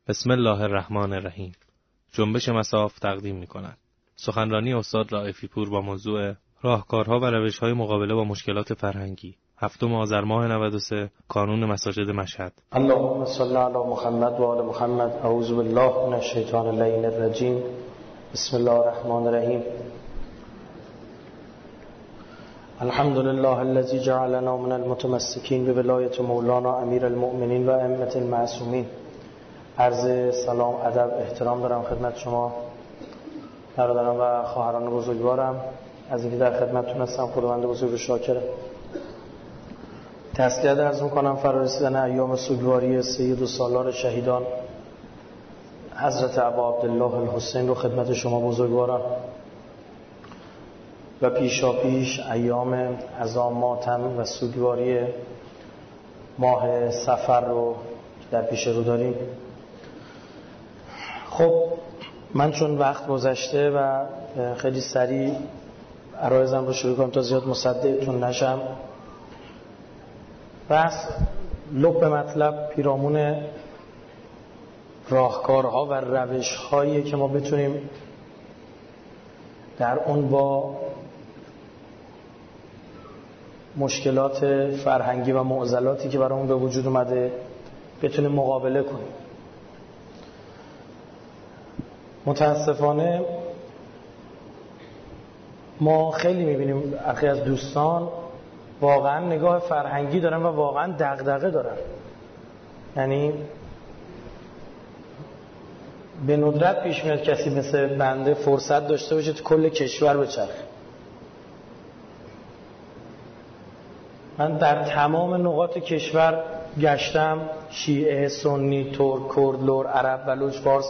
بسم الله الرحمن الرحیم. جنبش مصاف تقدیم می‌کند. سخنرانی استاد رائفی پور با موضوع راهکارها و روش‌های مقابله با مشکلات فرهنگی. 7 آذر ماه 93 کانون مساجد مشهد. اللهم صل علی محمد و آل محمد. اعوذ بالله من الشیطان اللعین الرجیم. بسم الله الرحمن الرحیم. الحمد لله الذي جعلنا من المتمسكين بولایت مولانا امیر المؤمنین و ائمة المعصومین. عرض سلام، ادب، احترام دارم خدمت شما برادران و خواهران بزرگوارم. از اینکه در خدمتتون هستم خداوند بزرگ رو شاکرم. تسلیت عرض می‌کنم فرا رسیدن ایام سوگواری سید و سالار شهیدان حضرت ابا عبدالله الحسین رو خدمت شما بزرگوارم و پیشاپیش ایام عزا، ماتم و سوگواری ماه صفر رو در پیش رو داریم. خب من چون وقت گذشته و خیلی سریع عرایزم رو شروع کنم تا زیاد مصدقتون نشم، بس لب مطلب پیرامون راهکارها و روش‌هایی که ما بتونیم در اون با مشکلات فرهنگی و معضلاتی که برامون به وجود اومده بتونیم مقابله کنیم. متاسفانه ما خیلی می‌بینیم برخی از دوستان واقعا نگاه فرهنگی دارن و واقعا دغدغه دارن، یعنی به ندرت پیش میاد کسی مثل بنده فرصت داشته باشه تو کل کشور بچرخه. من در تمام نقاط کشور گشتم، شیعه، سنی، ترک، کرد، لور، عرب، بلوچ، فارس،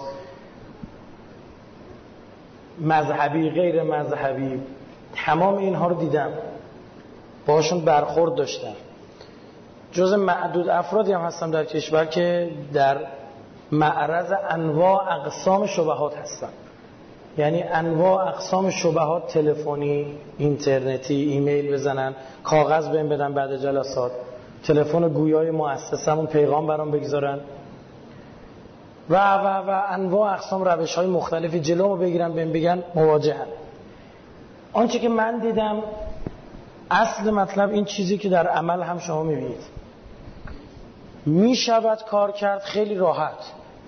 مذهبی، غیر مذهبی، تمام اینها رو دیدم، باهاشون برخورد داشتم. جز معدود افرادی هم هستم در کشور که در معرض انواع اقسام شبهات هستم، یعنی انواع اقسام شبهات، تلفنی، اینترنتی، ایمیل بزنن، کاغذ بهم بدن بعد جلسات، تلفن گویای مؤسسمون پیغام برام بگذارن و انواع اقسام روش‌های مختلفی جلومو بگیرن بهم بگن مواجهن. آنچه که من دیدم اصل مطلب این چیزی که در عمل هم شما میبینید، میشود کار کرد خیلی راحت،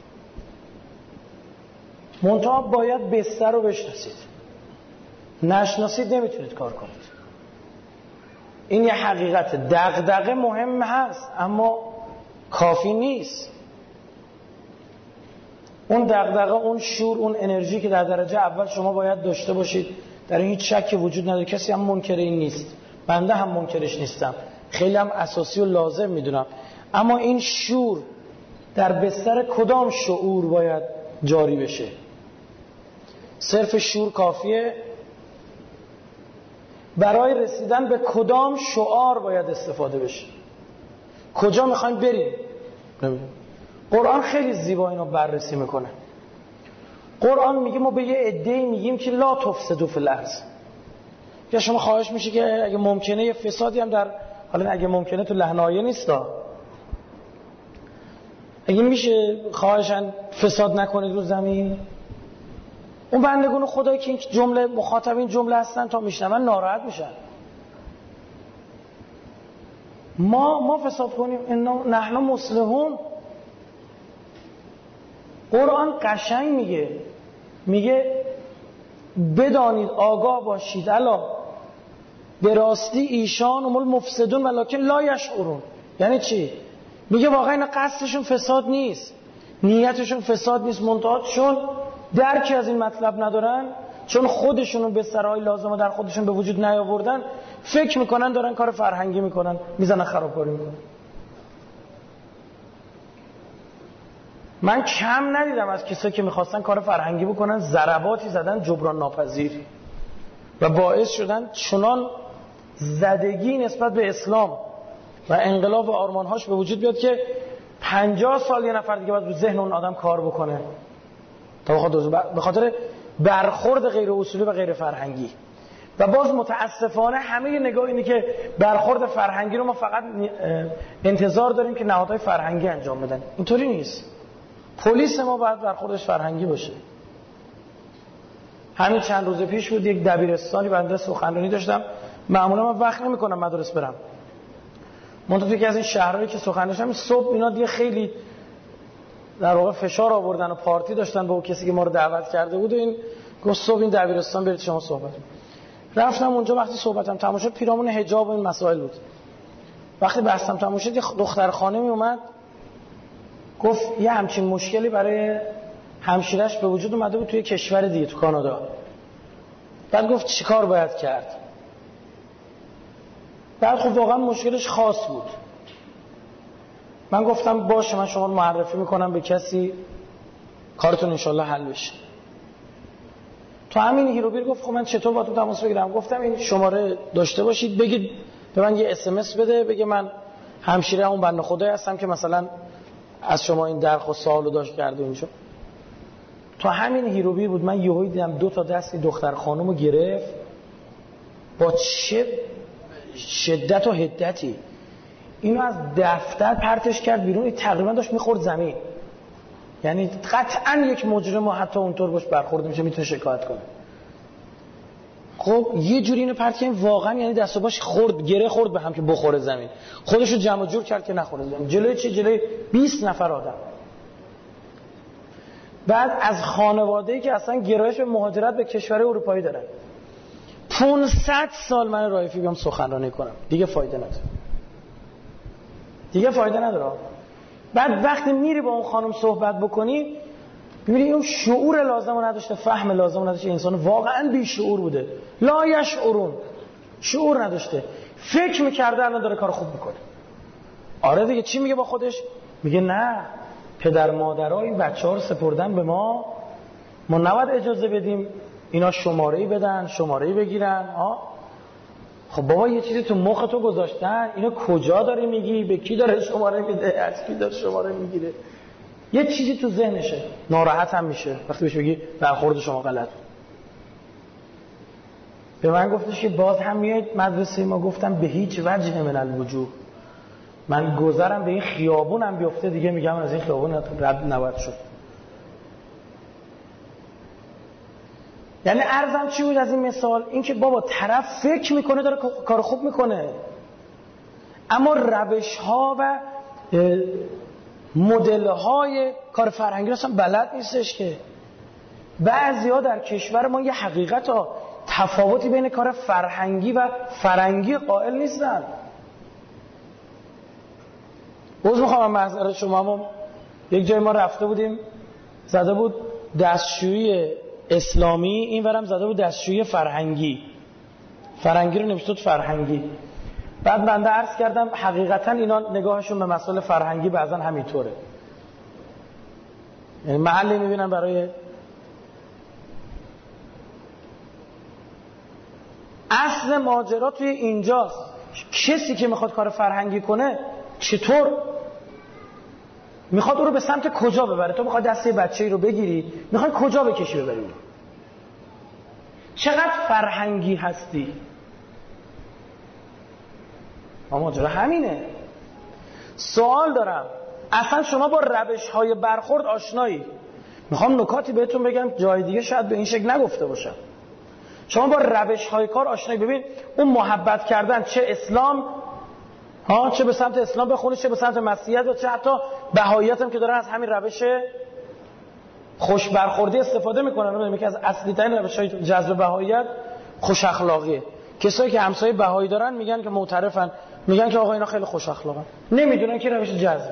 منتها باید بستر رو بشناسید. نشناسید نمیتونید کار کنید. این یه حقیقت. دغدغه مهم هست اما کافی نیست. اون دغدغه، اون شور، اون انرژی که در درجه اول شما باید داشته باشید، در این هیچ شکی وجود نداره. کسی هم منکر این نیست، بنده هم منکرش نیستم، خیلی هم اساسی و لازم میدونم. اما این شور در بستر کدام شعور باید جاری بشه؟ صرف شور کافیه؟ برای رسیدن به کدام شعار باید استفاده بشه؟ کجا میخوایم بریم؟ قرآن خیلی زیبا اینو بررسی میکنه. قرآن میگه ما به یه عده‌ای میگیم که لا تفسدوا فی الارض. یا شما خواهش میشه که اگه ممکنه یه فسادی هم در، حالا اگه ممکنه تو لحنایه نیستا، اگه میشه خواهشن فساد نکنید رو زمین. اون بندگان خدایی که این جمله مخاطب این جمله هستن تا میشنون ناراحت میشن. ما فساد کنیم؟ نحن مصلحون. قرآن قشنگ میگه بدانید، آگاه باشید، الا به راستی ایشان هم المفسدون ولکن لا یشعرون. یعنی چی؟ میگه واقعا اینا قصدشون فساد نیست، نیتشون فساد نیست، منتها چون درکی از این مطلب ندارن، چون خودشونو به سرای لازمه در خودشون به وجود نیاوردن، فکر میکنن دارن کار فرهنگی میکنن، میزنن خرابکاری میکنن. من کم ندیدم از کسایی که میخواستن کار فرهنگی بکنن ضرباتی زدن جبران ناپذیر و باعث شدن چنان زدگی نسبت به اسلام و انقلاب و آرمانهاش به وجود بیاد که 50 سال یه نفر دیگه باید رو ذهن اون آدم کار بکنه تا به خاطر برخورد غیر اصولی و غیر فرهنگی. و باز متاسفانه همه نگاه اینه که برخورد فرهنگی رو ما فقط انتظار داریم که نهادهای فرهنگی انجام بدن. اینطوری نیست. پلیس ما باید برخوردش فرهنگی باشه. همین چند روز پیش بود یک دبیرستانی بنده سخنرانی داشتم. معمولا من وقت نمی‌کنم مدرس برم، منتها یکی از این شهرهایی که سخنرانی داشتم صبح اینا دیگه خیلی در واقع فشار آوردن و پارتی داشتن با کسی که ما رو دعوت کرده بود و این گفت صبح این دبیرستان برید شما صحبت. رفتم اونجا، وقتی صحبتم تمام شد پیرامون حجاب و این مسائل بود. وقتی بحثم تمام شد یه دختر خانمی اومد گفت یه همچین مشکلی برای همشیرش به وجود اومده بود توی کشور دیگه، تو کانادا. بعد گفت چیکار باید کرد؟ بعد خب واقعا مشکلش خاص بود. من گفتم باشه من شما رو معرفی میکنم به کسی، کارتون انشالله حل بشه. تو همین هیروبیر گفت خب من چطور با تو تماس بگیرم؟ گفتم این شماره داشته باشید، بگید به من یه SMS بده، بگه من همشیره اون بنده خدایی هستم که مثلا از شما این درخواست سوالو داشت کرده اینجا. تو همین هیروبیر بود من یهو دیدم 2 تا دست دختر خانومو گرفت با چه شدت و حدتی اینو از دفتر پرتش کرد بیرون، تقریبا داشت میخورد زمین. یعنی قطعا یک مجرم حتی اونطور باش برخورد میشه میتونه شکایت کنه. خب یه جوری اینو پرت کرد واقعا، یعنی دست و باش خورد، گره خورد به هم که بخوره زمین، خودشو جمع جور کرد که نخوره زمین. جلوی چی؟ جلوی 20 نفر آدم. بعد از خانواده‌ای که اصلا گرایش به مهاجرت به کشور اروپایی دارن. 500 سال من رایفی بیام سخنرانی کنم دیگه فایده نداره. بعد وقتی میری با اون خانم صحبت بکنی میبینی اون شعور لازمو نداشته، فهم لازمو نداشته، انسان واقعا بی شعور بوده، لا یشعرون، شعور نداشته، فکر میکرده الان داره کار خوب میکنه. آره دیگه چی میگه با خودش؟ میگه نه پدر مادرها این بچه‌ها رو سپردن به ما نباید اجازه بدیم اینا شماره‌ای بدن، شماره‌ای بگیرن. خب بابا یه چیزی تو مخ تو گذاشتن، اینو کجا داری میگی؟ به کی داره شماره میده؟ از کی داره شماره میگیره؟ یه چیزی تو ذهنشه، ناراحت هم میشه وقتی بهش بگی برخورد شما غلط. به من گفتش که باز هم میاد مدرسه ما. گفتم به هیچ وجه من الوجوه، من گذرم به این خیابونم بیفته دیگه میگم از این خیابون رد نباید شد. یعنی عرضم چی بود از این مثال؟ این که بابا طرف فکر میکنه داره کار خوب میکنه، اما روش ها و مدل های کار فرهنگی اصلا بلد نیستش. که بعضی ها در کشور ما یه حقیقت ها تفاوتی بین کار فرهنگی و فرنگی قائل نیستن. عذر میخوام معذرت شما، ما یک جای ما رفته بودیم زده بود دستشویی اسلامی، این ورم زده بود دستشویی فرهنگی رو نوشته بود فرهنگی. بعد بنده عرض کردم حقیقتا اینا نگاهشون به مسائل فرهنگی بعضا همینطوره، یعنی محلی میبینن برای اصل ماجرا توی اینجاست. کسی که میخواد کار فرهنگی کنه چطور میخواد او رو به سمت کجا ببره؟ تو میخواد دسته بچه‌ای رو بگیری، میخواد کجا بکشی ببری؟ چقدر فرهنگی هستی؟ ماجرا همینه. سوال دارم، اصلا شما با روش‌های برخورد آشنایی؟ میخوام نکاتی بهتون بگم جای دیگه شاید به این شکل نگفته باشم. شما با روش‌های کار آشنایی؟ ببین اون محبت کردن، چه اسلام چه به سمت اسلام بخونی، چه به سمت مسیحیت و چه حتی بهاییت هم که دارن از همین روش خوش برخوردی استفاده میکنن. ببینید یکی از اصلی ترین روش‌های جذب بهاییت خوش اخلاقیه. کسایی که همسایه بهایی دارن میگن که معترفن، میگن که آقا اینا خیلی خوش اخلاقن، نمیدونن که روش جذب.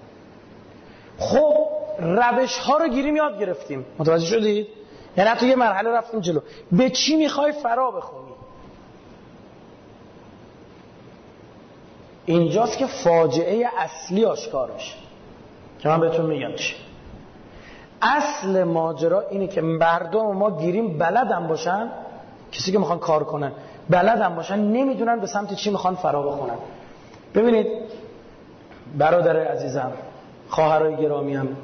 خب روش ها رو گیریم یاد گرفتیم، متوجه شدید؟ یعنی حتی یه مرحله رفتیم جلو. به چی میخوای فرا بخونی؟ اینجاست که فاجعه اصلی آشکار میشه که من بهتون میگم چی. اصل ماجرا اینه که مردم ما گیریم بلدن باشن، کسی که میخوان کار کنن بلدن باشن، نمیدونن به سمت چی میخوان فرا بخونن. ببینید برادر عزیزم، خواهرای گرامیم،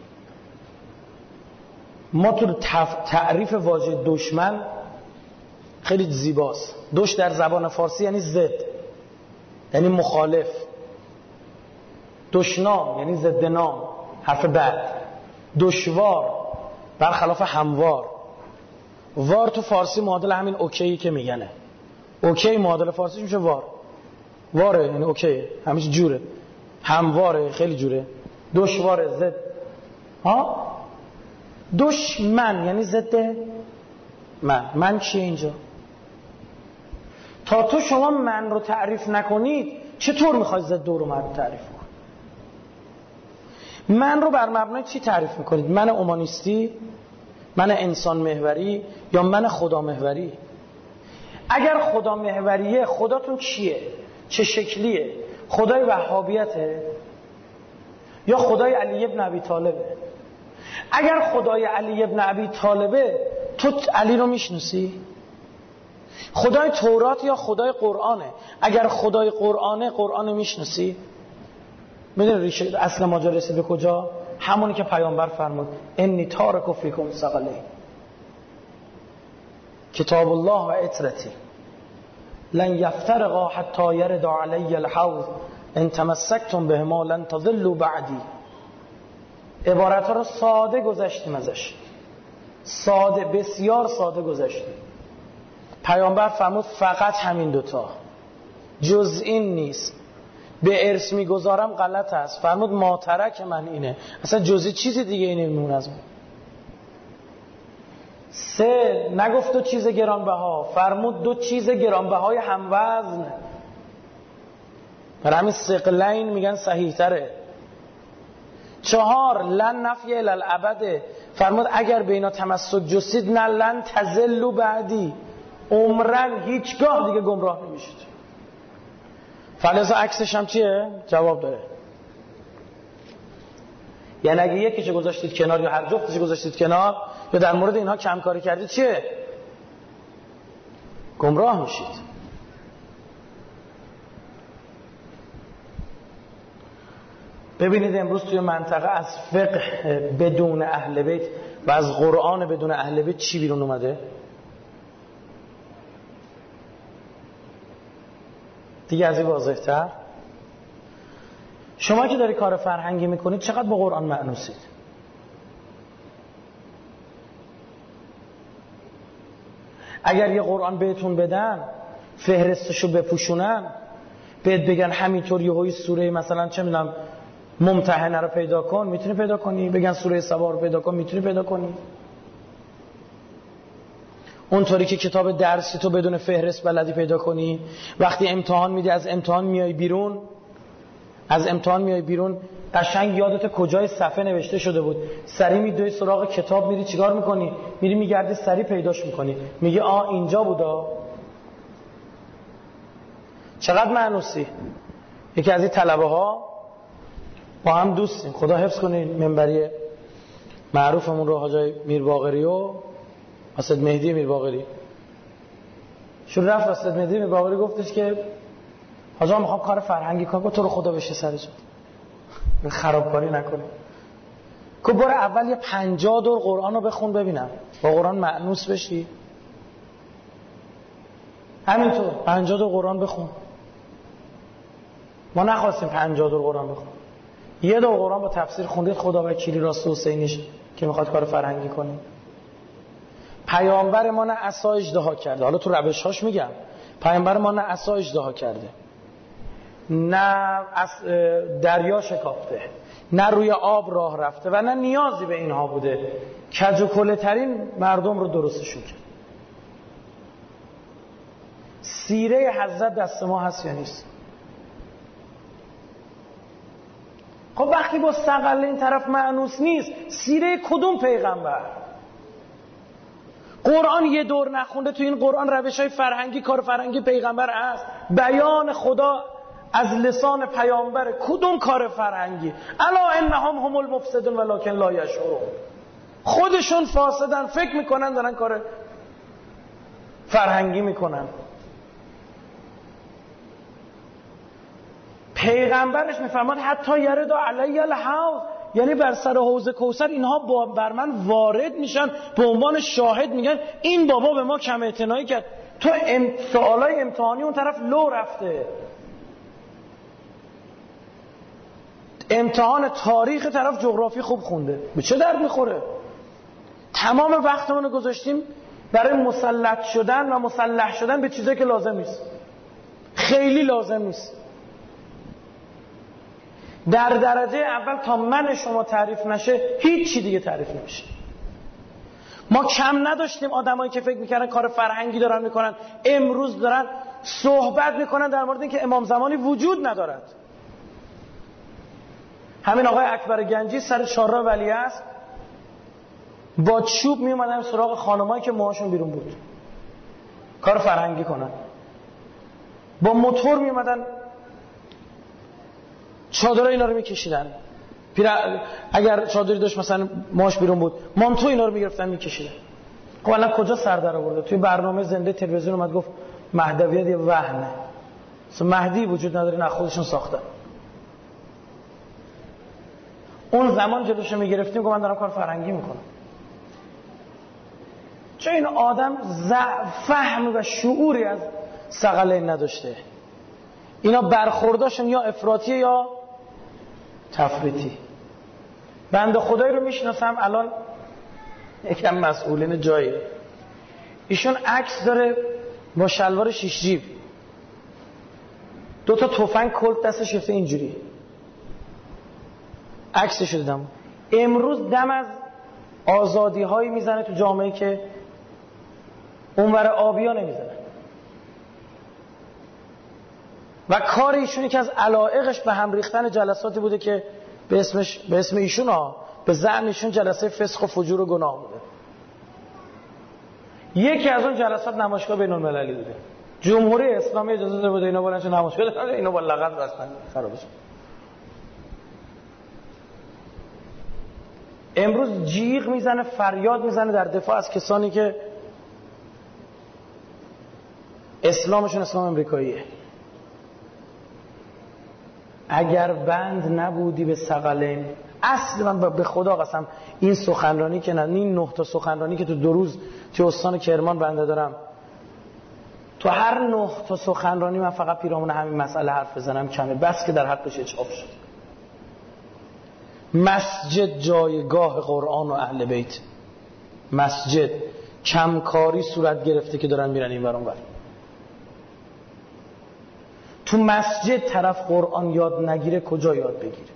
ما تو تعریف واژه دشمن خیلی زیباست. دوش در زبان فارسی یعنی ضد، یعنی مخالف. دشنام یعنی ضد نام، حرف بد. دشوار برخلاف هموار. وار تو فارسی معادل همین اوکی که میگنه. اوکی معادل فارسیش میشه وار. واره یعنی اوکی، همیشه جوره. همواره خیلی جوره. دشواره ضد. ها؟ دشمن یعنی ضد من چیه اینجا؟ تا تو شما من رو تعریف نکنید چطور میخواید ضد رو من تعریف کنید؟ من رو بر مبنای چی تعریف میکنید؟ من اومانیستی؟ من انسان محوری؟ یا من خدا محوری؟ اگر خدا محوریه خداتون کیه؟ چه شکلیه؟ خدای وهابیته؟ یا خدای علی ابن ابی طالبه؟ اگر خدای علی ابن ابی طالبه تو علی رو میشناسی؟ خدای تورات یا خدای قرآنه؟ اگر خدای قرآنه قرآن میشناسی؟ میدونی ریشه اصل ماجرا رسید به کجا؟ همونی که پیامبر فرمود انی تارک فیکم ثقلین، کتاب الله و عترتی لن یفترقا حتی یرد علی الحوض ان تمسکتم بهما لن تضلوا بعدی. عبارت ها رو ساده گذشتیم ازش، ساده، بسیار ساده گذشتیم. پیامبر فرمود فقط همین دوتا، جز این نیست. به ارث میگذارم غلط است. فرمود ما ترک من اینه، اصلا جزی چیزی دیگه اینه میمون از من. 3 نگفت 2 چیز گرانبها، فرمود 2 چیز گرانبهای هموزن. برای همین ثقلین میگن صحیح تره. 4 لن نفی الالعبد، فرمود اگر به اینا تمسک جستید نه لن تزلوا بعدی، عمرن هیچگاه دیگه گمراه نمیشید. فلزا عکسش هم چیه؟ جواب داره. یعنی اگه یکیشو گذاشتید کنار یا هر جفتشو گذاشتید کنار یا در مورد اینها کم کاری کردید چیه؟ گمراه میشید. ببینید امروز توی منطقه از فقه بدون اهل بیت و از قرآن بدون اهل بیت چی بیرون اومده؟ دیگه از این واضح‌تر. شما که داری کار فرهنگی میکنید چقدر با قرآن مأنوسید؟ اگر یه قرآن بهتون بدن، فهرستشو بپوشونن، بهت بگن همینطور یهویی سوره مثلا چه میدونم ممتحنه رو پیدا کن، میتونی پیدا کنی؟ بگن سوره سبا رو پیدا کن، میتونی پیدا کنی؟ اونطوری که کتاب درسی تو بدون فهرست بلدی پیدا کنی؟ وقتی امتحان میدی از امتحان میای بیرون قشنگ یادت کجای صفحه نوشته شده بود، سری میدوی سراغ کتاب، میری چیکار میکنی؟ میری میگردی سری پیداش میکنی، میگی اینجا بودا. چقدر مأنوسی. یکی از این طلبه ها با هم دوستیم، خدا حفظ کنه منبری معروفمون رو، حاجی میر باقری و اسد مهدی میر باقری. شروع رفت اسد مهدی میر باقری گفتش که حاجی من میخوام کار فرهنگی کنم. تو رو خدا بشه سرش، خرابکاری نکنی. که بار اول یه 50 دور قرآن رو بخون ببینم، با قرآن مأنوس بشی. همینطور 50 دور قرآن بخون. ما نخواستیم 50 دور قرآن بخون، یه دور قرآن با تفسیر خوندید، خدا وکیلی راست حسینیش که میخواد کار فرهنگی کنه. پیامبر ما نه عصا اژدها کرده، حالا تو روش‌هاش میگم، پیامبر ما نه عصا اژدها کرده، نه دریا شکافته، نه روی آب راه رفته و نه نیازی به اینها بوده. کج و کله ترین مردم رو درستشون کرد. سیره حضرت دست ما هست یا نیست؟ خب وقتی با ثقل این طرف مأنوس نیست، سیره کدوم پیغمبر؟ قرآن یه دور نخونده، تو این قرآن روش‌های فرهنگی، کار فرهنگی پیغمبر هست، بیان خدا از لسان پیامبر. کدوم کار فرهنگی؟ الا انهم هم المفسدون ولکن لا یشعرون. خودشون فاسدن، فکر میکنن دارن کار فرهنگی میکنن. پیغمبرش میفرماد حتی یرد علی الحوض، یعنی بر سر حوض کوثر اینها بر من وارد میشن، به عنوان شاهد میگن این بابا به ما کم اعتنایی کرد. تو سوالای امتحانی اون طرف لو رفته. امتحان تاریخ طرف جغرافی خوب خونده، به چه درد میخوره؟ تمام وقتمون رو گذاشتیم برای مسلط شدن و مسلح شدن به چیزایی که لازم نیست، خیلی لازم نیست. در درجه اول تا من شما تعریف نشه هیچ چی دیگه تعریف نمیشه. ما کم نداشتیم آدمایی که فکر میکردن کار فرهنگی دارن میکنن، امروز دارن صحبت میکنن در مورد اینکه امام زمانی وجود ندارد. همین آقای اکبر گنجی سر چهارراه ولیعصر با چوب میومدن سراغ خانمایی که موهاشون بیرون بود کار فرهنگی کنن، با موتور میومدن چادرای اینا رو میکشیدن، اگر چادری داشت مثلا موهاش بیرون بود مانتو اینا رو میگرفتن میکشیدن. خب الان کجا سر در آورده؟ توی برنامه زنده تلویزیون اومد گفت مهدویت یه وهمه، اصلا مهدی وجود نداره، نه خودشون ساختن. اون زمان جلوشو میگرفتیم گفت من دارم کار فرهنگی میکنم. چون این آدم فهم و شعوری از ثقلین نداشته. اینا برخورداشون یا افراطیه یا تفریطی. بنده خدایی رو میشناسم الان یکم مسئولین جایی، ایشون عکس داره با شلوار شیش جیب، 2 تا تفنگ کلت دستش گرفته اینجوری، عکسش رو دیدم. امروز دم از آزادی هایی میزنه تو جامعه که اونور آبیا نمیزنه و کار ایشونی که از علایقش به هم ریختن جلساتی بوده که به اسم ایشون به زعم ایشون جلسه فسق و فجور و گناه بوده. یکی از اون جلسات نمایشگاه بین المللی بوده، جمهوری اسلامی اجازه داده بوده اینا بلنش نمایشگاه دادن، اینا با لغت بستن خرابش. امروز جیغ میزنه، فریاد میزنه در دفاع از کسانی که اسلامشون اسلام امریکاییه. اگر بند نبودی به ثقلین، اصل من به خدا قسم این سخنرانی که نه، این 9 تا سخنرانی که تو 2 روز تو استان کرمان بنده دارم، تو هر 9 تا سخنرانی من فقط پیرامون همین مسئله حرف بزنم کمه، بس که در حقش چاپ شد. مسجد جایگاه قرآن و اهل بیت، مسجد کمکاری صورت گرفته که دارن میرن این ور اون ور. تو مسجد طرف قرآن یاد نگیره کجا یاد بگیره؟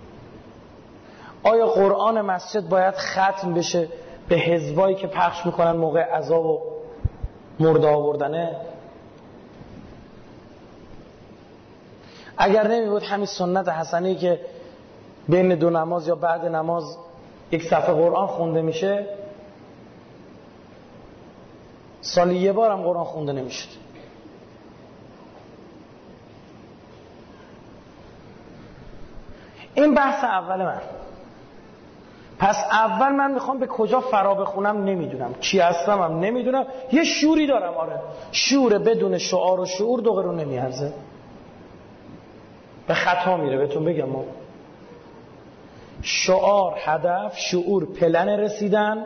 آیا قرآن مسجد باید ختم بشه به حزبایی که پخش میکنن موقع عزا و مرده آوردنه؟ اگر نمی بود همین سنت حسنی که بین 2 نماز یا بعد نماز یک صفحه قرآن خونده میشه، سالی 1 بار هم قرآن خونده نمیشد. این بحث اول من. پس اول من میخوام به کجا فرا بخونم نمیدونم، کی هستم هم نمیدونم، یه شعوری دارم. آره شعور بدون شعار و شعور 2 قرون نمیارزه، به خطا میره. بهتون بگم ما شعار هدف، شعور پلن رسیدن،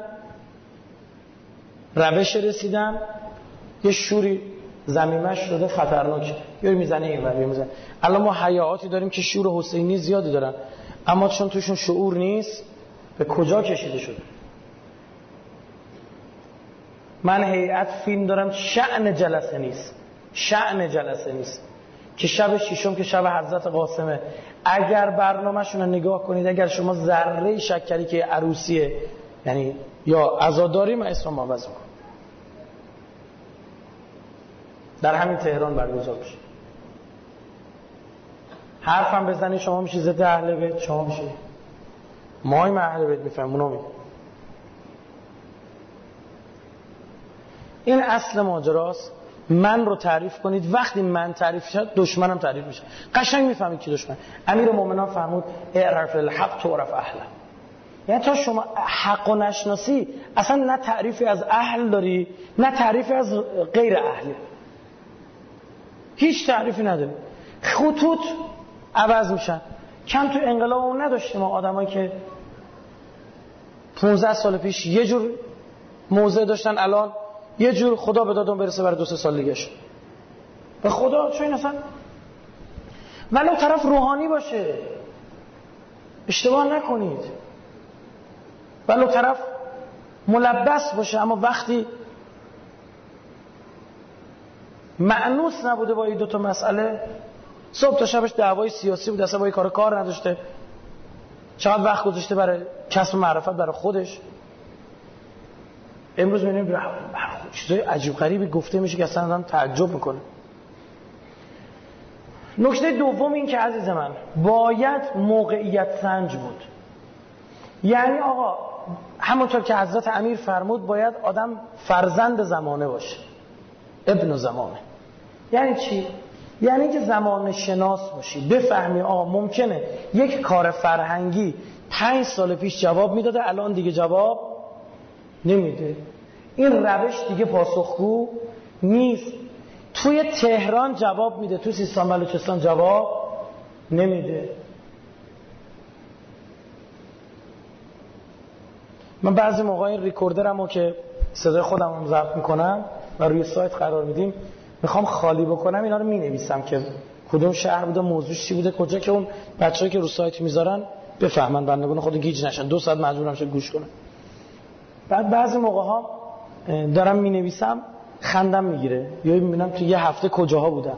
روش رسیدن، یه شوری زمیمش شده خطرناکه، یه میزنه این ور میزنه. الان ما حیاتی داریم که شعور حسینی زیادی دارن، اما چون توشون شعور نیست به کجا کشیده شده. من هیئت فیلم دارم، شأن جلسه نیست که شب 6 که شب حضرت قاسمه، اگر برنامه‌شون رو نگاه کنید، اگر شما ذره شکری که عروسیه یعنی یا عزاداری، من اسم معوض میکنم در همین تهران برگزار بشه، حرفم بزنی شما میشی ضد اهل بیت، شما میشی مای اهل بیت میفهمم اونا میگن. این اصل ماجراست. من رو تعریف کنید، وقتی من تعریف شد دشمنم تعریف میشه. قشنگ میفهمید کی دشمن. امیرالمومنین فرمود اعرف الحق تعرف اهله. یعنی تا شما حق و نشناسی اصلا نه تعریفی از اهل داری نه تعریفی از غیر اهل، هیچ تعریفی نداری. خطوط عوض میشن. کم تو انقلاب اون نداشتیم ما آدمایی که 15 سال پیش یه جور موضع داشتن، الان یه جور خدا به دادون برسه برای 2-3 سال دیگه شد. به خدا چون اصلا ولو طرف روحانی باشه، اشتباه نکنید، ولو طرف ملبس باشه، اما وقتی مأنوس نبوده با این دوتا مسئله، صبح تا شبش دعوای سیاسی بود، اصلا با این کار نداشته، چقدر وقت گذاشته برای کسب معرفت برای خودش، امروز می‌بینیم چیزای عجیب غریبی گفته میشه که اصلا آدم تعجب میکنه. نکته دوم این که عزیز من باید موقعیت سنج بود. یعنی آقا همونطور که حضرت امیر فرمود باید آدم فرزند زمانه باشه، ابن زمانه. یعنی چی؟ یعنی که زمان شناس باشی، بفهمی آقا ممکنه یک کار فرهنگی 5 سال پیش جواب میداده الان دیگه جواب نمیده، این روش دیگه پاسخگو نیست. توی تهران جواب میده، توی سیستان بلوچستان جواب نمیده. من بعضی موقع این ریکوردرمو که صدای خودم رو ضبط میکنم و روی سایت قرار میدیم، میخوام خالی بکنم اینا رو مینویسم که کدوم شهر بوده، موضوعش چی بوده، کجا، که اون بچه‌ای که رو سایت میذارن بفهمن، بندگان خود گیج نشن 2 ساعت مجبور نشن گوش کنن. بعد بعضی موقع ها دارم مینویسم خندم میگیره، یا میبینم تو یه هفته کجاها بودم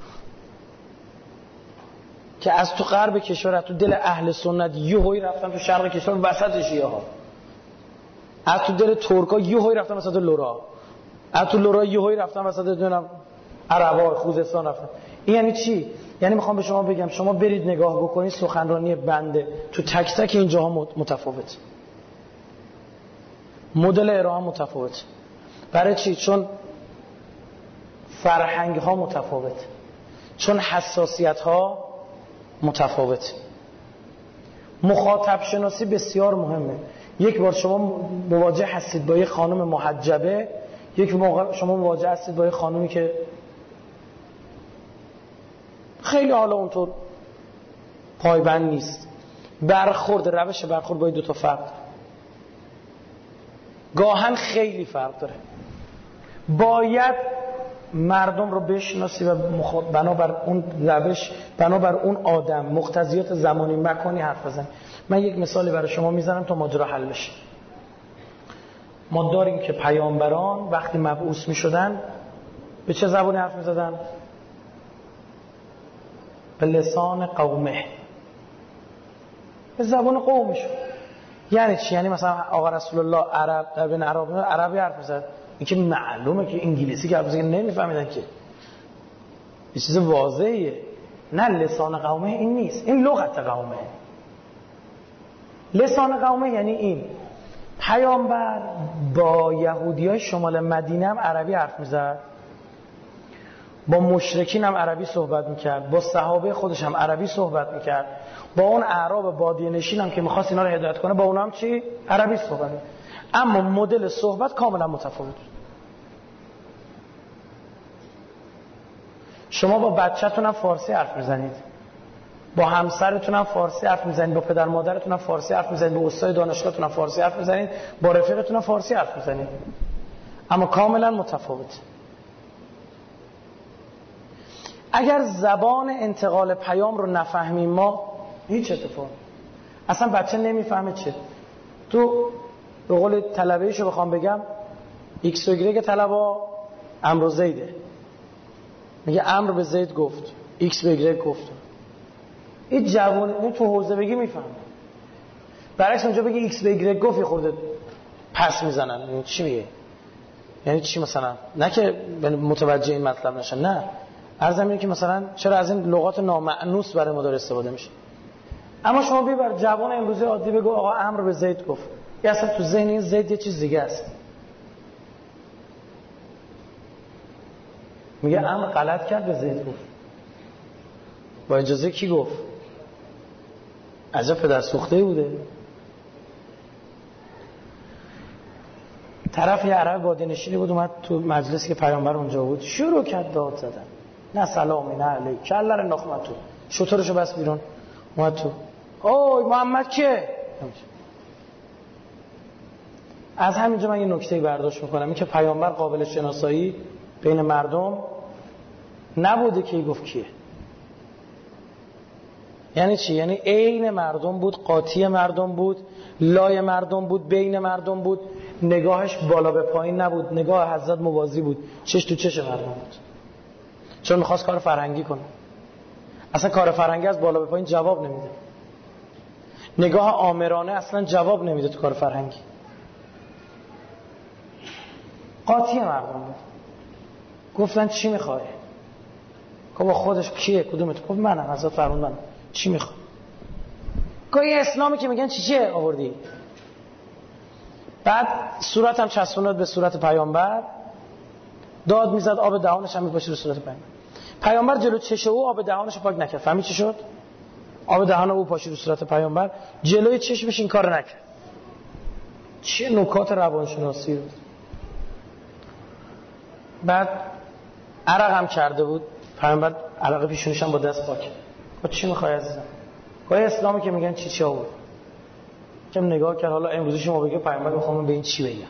که از تو غرب کشور، از تو دل اهل سنت یهویی رفتم تو شرق کشور وسط شیعه‌ها، از تو دل ترکا یهویی رفتم وسط لورا، از تو لورا یهویی رفتم وسط دونم عربا، خوزستان رفتم. این یعنی چی؟ یعنی میخوام به شما بگم شما برید نگاه بکنید سخنرانی بنده تو تک تک اینجاها متفاوت، مدل ارائه متفاوت. برای چی؟ چون فرهنگ ها متفاوت، چون حساسیت ها متفاوت. مخاطب شناسی بسیار مهمه. یک بار شما مواجه هستید با یک خانم محجبه، یک موقع شما مواجه هستید با یک خانومی که خیلی حالا اونطور پایبند نیست. روش برخورد با این 2 تا فرق داره، گاهن خیلی فرق داره. باید مردم رو بشناسی و بنابر اون روش، بنابر اون آدم، مقتضیات زمانی مکانی حرف بزنی. من یک مثالی برای شما میزنم تا ماجرا حل بشه. ما داریم که پیامبران وقتی مبعوث میشدن به چه زبانی حرف میزدن؟ به لسان قومه، به زبان قومشون. یعنی چی؟ یعنی مثلا آقا رسول الله عرب در بین عربی حرف میزد، این که معلومه که انگلیسی که حرف میزد نمیفهمیدن، که یه چیز واضحیه. نه، لسان قومه این نیست، این لغت قومه. لسان قومه یعنی این پیامبر با یهودیای شمال مدینه هم عربی حرف میزد، با مشرکین هم عربی صحبت میکرد، با صحابه خودش هم عربی صحبت میکرد، با اون اعراب بادیه نشین هم که میخواست اینا رو هدایت کنه با اونها هم چی؟ عربی صحبت میکرد. اما مدل صحبت کاملا متفاوت. شما با بچه‌تون هم فارسی حرف میزنید، با همسرتون هم فارسی حرف میزنید، با پدر مادرتون هم فارسی حرف میزنید، با استاد دانشگاهتون هم فارسی حرف میزنید، با رفیقتون هم فارسی حرف میزنید، اما کاملا متفاوت. اگر زبان انتقال پیام رو نفهمیم ما هیچ اتفاق، اصلا بچه نمیفهمه چه. تو به قول طلبه‌ایشو بخوام بگم، ایکس و ایگرگ طلبا امر و زیده، میگه امر به زید گفت، ایکس به ایگرگ گفت. این جوان تو حوزه بگی میفهمه، برعکس اونجا بگی ایکس به ایگرگ گفت یه خورده پس میزنن. یعنی چی میگه؟ یعنی چی مثلا؟ نه که متوجه این مطلب نشن، نه، عرضم اینه که مثلا چرا از این لغات نامأنوس برای ما داره استفاده میشه. اما شما ببر جوان امروزی عادی بگو آقا امر به زید گفت، یا اصلا تو ذهن این زید یه چیز دیگه است. میگه امر غلط کرد به زید گفت، با اجازه کی گفت؟ عجب پدر سوخته بوده. طرف یه عرب بادیه نشینی بود اومد تو مجلسی که پیامبر اونجا بود، شروع کرد داد زدن، نه سلامی نه علیک، کله رو ناخت تو، شطورشو بس بیرون، اومد تو، اوه محمد که. از همینجا من یه نکته برداشت میکنم، این که پیامبر قابل شناسایی بین مردم نبوده که گفت کیه. یعنی چی؟ یعنی عین مردم بود، قاطی مردم بود، لای مردم بود، بین مردم بود، نگاهش بالا به پایین نبود، نگاه حضرت موازی بود، چش تو چش مردم بود، چون میخواست کار فرهنگی کنه. اصلا کار فرهنگی از بالا به پایین جواب نمیده، نگاه آمرانه اصلا جواب نمیده تو کار فرهنگی. قاطی مردم بود. گفتن چی میخوای؟ با خودش کیه؟ کدومت؟ گفت منم، حضرت فرمود منم. چی میخوای؟ گویا اسلامی که میگن چیه آوردی؟ بعد صورتم چسبوند به صورت پیامبر، داد میزد، آب دهانش هم میپاشید رو صورت پیامبر. پیامبر جلو چش او آب دهانش پاک نکرد. فهمی چی شد؟ آب دهان او پاشید رو صورت پیامبر، جلوی چشمش این کارو نکرد. چه نکات روانشناسی بود. بعد عرق هم کرده بود پیامبر، عرق پیشونیش هم با دست پاک. گفت چی میخوای عزیزم؟ گویا اسلامی که میگن چی آورد. کم نگاه کرد، حالا امروزی شما بگه پیامبر میخوام به این چی بگم.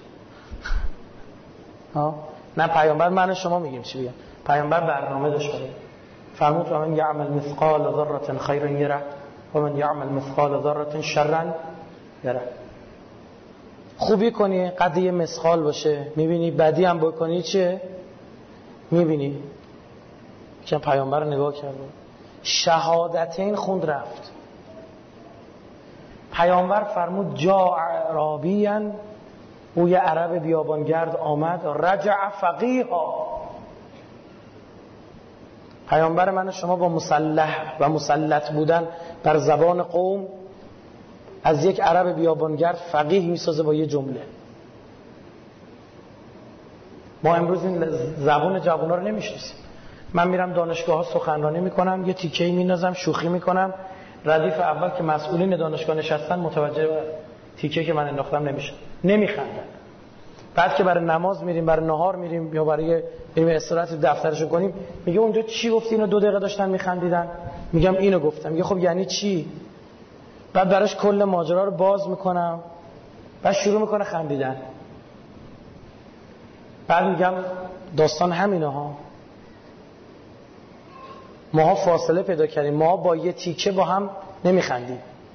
نه پیامبر من شما میگیم چی بگم. پیامبر برنامه داشت برای فرمود من یعمل مثقال ذره خیرا یره و من یعمل مثقال ذره شرا یره. خوبی کنی قضیه مثقال باشه میبینی، بدی هم بکنی چه میبینی. که پیامبر نگاه کرد، شهادتین خوند رفت. پیامبر فرمود جا عربیان، او یه عرب بیابانگرد آمد، رجع فقیها. پیامبر من شما با مسلح و مسلط بودن بر زبان قوم از یک عرب بیابانگرد فقیه میسازه با یه جمله. ما امروز این زبان جوونا رو نمیشناسیم. من میرم دانشگاه ها سخنرانی میکنم، یه تیکه‌ای میندازم، شوخی میکنم، ردیف اول که مسئولین دانشگاه نشستن متوجه تیکه که من انداختم نمیشه، نمیخندن. بعد که برای نماز میریم، برای نهار میریم یا برای بریم استراحت دفترشو کنیم، میگه اونجا چی گفتی؟ اینو 2 دقیقه داشتن میخندیدن. میگم اینو گفتم. میگه خب یعنی چی؟ بعد براش کل ماجرا رو باز میکنم، بعد شروع میکنه خندیدن. بعد میگم داستان همینه ها. ماها فاصله پیدا کردیم، ما با یه تیکه با هم نمیخندیم،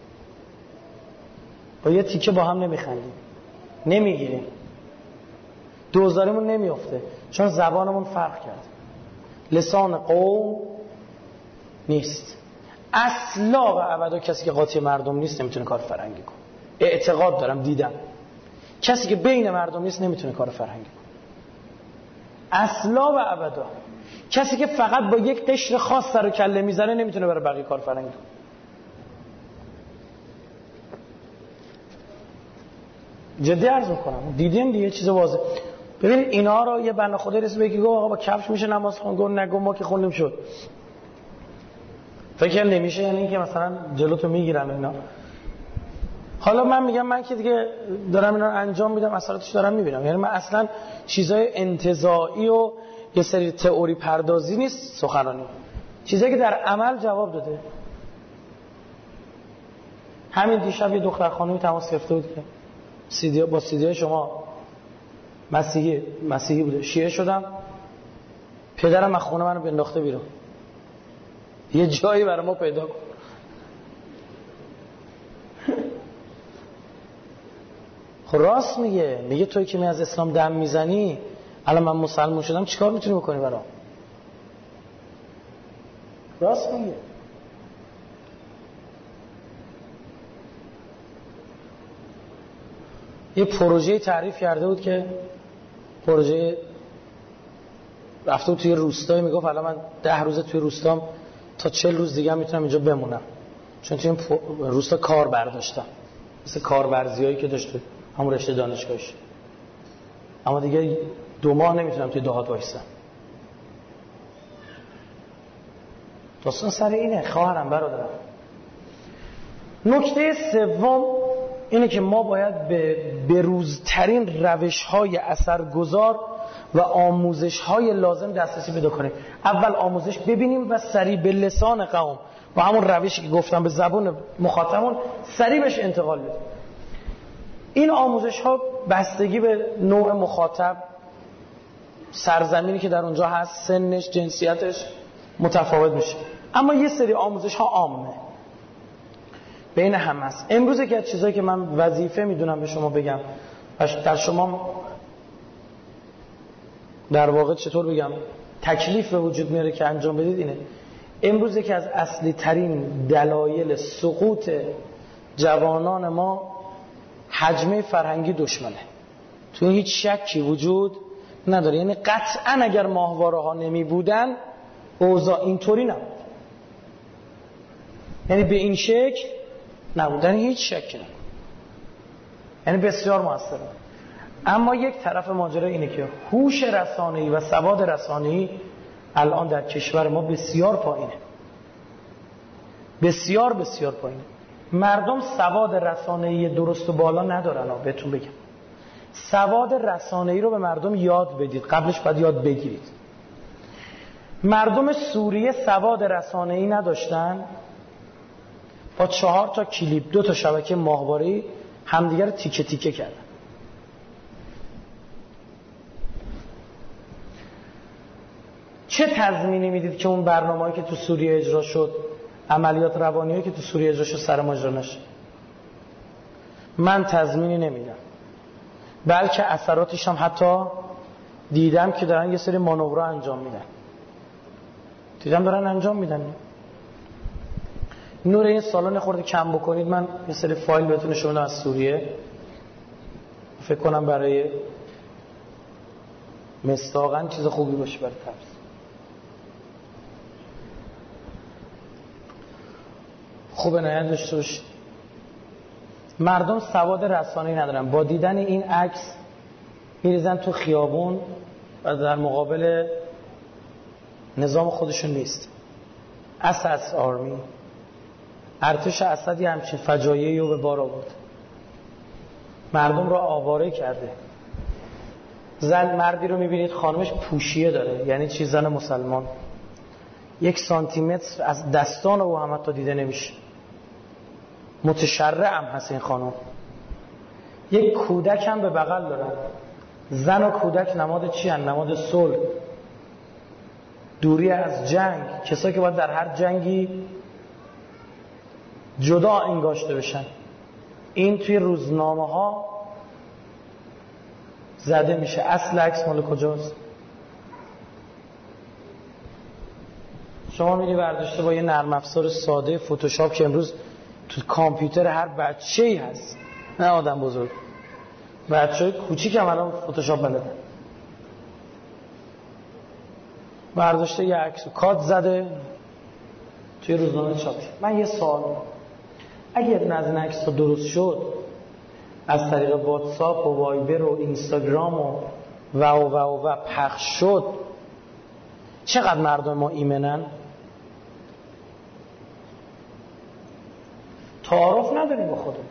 با یه تیکه با هم نمیخندیم، نمیگیریم، دوزاریمون نمیافته، چون زبانمون فرق کرد. لسان قوم نیست. اصلا و ابدا کسی که قاطی مردم نیست نمیتونه کار فرهنگی کنه. اعتقاد دارم، دیدم کسی که بین مردم نیست نمیتونه کار فرهنگی کنه. اصلا و ابدا. کسی که فقط با یک قشر خاص سر و کله میزنه نمیتونه برای بقیه کار فرهنگی کنه. جدی عرض میکنم، دیدین دیگه چیز واضحه. ببین اینا رو یه بنده خدای رسید بگی گفت آقا با کفش میشه نماز خوند، گفت نگو ما که خوندیم شد. فکر نمیشه، یعنی اینکه مثلا جلوتو میگیرن اینا. حالا من میگم من که دیگه دارم اینا رو انجام میدم، اثراتش دارم میبینم. یعنی من اصلا چیزای انتزاعی و یه سری تئوری پردازی نیست سخنرانی، چیزایی که در عمل جواب داده. همین دیشب یه دختر خانومی تماس گرفته بود که با سیدی شما مسیحی بوده، شیعه شدم، پدرم از خونه منو بنداخته بیرون، یه جایی برای ما پیدا کن. خب راست میگه توی که می از اسلام دم میزنی، الان من مسلمان شدم چیکار میتونی بکنی برام؟ راست میگه. یه پروژه تعریف کرده بود که پروژه رفته بود توی روستایی، میگفت الان من 10 روز توی روستام تا 40 روز دیگه هم میتونم اینجا بمونم، چون توی این روستا کار برداشتم، مثل کارورزیایی که داشت همون رشته دانشگاهش، اما دیگه 2 ماه نمیتونم توی دهات وایسم. داستان سر اینه خواهرم برادرم. نکته سوم اینه که ما باید به بروزترین روش‌های اثرگذار و آموزش‌های لازم دسترسی پیدا کنیم. اول آموزش ببینیم و سریع به لسان قوم با همون روشی که گفتم به زبان مخاطبمون سریع بهش انتقال بدیم. این آموزش‌ها بستگی به نوع مخاطب، سرزمینی که در اونجا هست، سنش، جنسیتش متفاوت میشه. اما یه سری آموزش‌ها عامه. بین هم هست. امروز که از چیزایی که من وظیفه میدونم به شما بگم و در شما در واقع چطور بگم تکلیف به وجود میاره که انجام بدید اینه. امروز که از اصلی ترین دلایل سقوط جوانان ما حجمه فرهنگی دشمنه. تو هیچ شکی وجود نداره. یعنی قطعا اگر ماهواره ها نمی بودن اوضاع اینطوری نبود. یعنی به این شکل نبودن هیچ شکی نبود. یعنی بسیار موثره. اما یک طرف ماجرا اینه که هوش رسانه‌ای و سواد رسانه‌ای الان در کشور ما بسیار پایینه. بسیار بسیار پایینه. مردم سواد رسانه‌ای درست و بالا ندارن. بهتون بگم سواد رسانه‌ای رو به مردم یاد بدید، قبلش باید یاد بگیرید. مردم سوریه سواد رسانه‌ای نداشتن، با 4 تا کلیپ 2 تا شبکه ماهواره‌ای همدیگر رو تیکه تیکه کردن. چه تضمینی میدید که اون برنامه‌ای که تو سوریه اجرا شد، عملیات روانیایی که تو سوریه اجرا شد سر ما اجرا نشه؟ من تضمینی نمیدم. بلکه اثراتش هم حتی دیدم که دارن یه سری مانورها انجام میدن. دیدم دارن انجام میدن. نور این سالن خورده کم بکنید، من یه سری فایل بهتون نشون میدم از سوریه. فکر کنم برای مصداقاً چیز خوبی باشه برای تبریز. خوب عنایت داشته باشید. مردم سواد رسانه‌ای ندارن. با دیدن این عکس میریزن تو خیابون و در مقابل نظام خودشون نیست. اساس آرمی، ارتش اسدی همچین فجایعی رو به بار آورد. مردم رو آواره کرده. زن مردی رو میبینید خانمش پوشیه داره، یعنی چی؟ زن مسلمان. 1 سانتیمتر از دستان او هم حتی دیده نمیشه. متشرع هم هست این خانم. یک کودک هم به بغل دارن. زن و کودک نماد چی هن؟ نماد صلح، دوری از جنگ. کسایی که باید در هر جنگی جدا انگاشته بشن. این توی روزنامه ها زده میشه. اصل عکس مال کجاست؟ شما میری برداشته با یه نرم افزار ساده فتوشاپ که امروز تو کامپیوتر هر بچه‌ای هست، نه آدم بزرگ، بچه‌های کوچیک هم الان فتوشاپ بلدن. برداشته یه عکس کات زده توی روزنامه چاپ. من یه سوال، اگر نزن عکس درست شد از طریق واتساپ و وایبر و اینستاگرام و پخش شد، چقدر مردم ما ایمنن؟ تعارف نداریم با خودمون.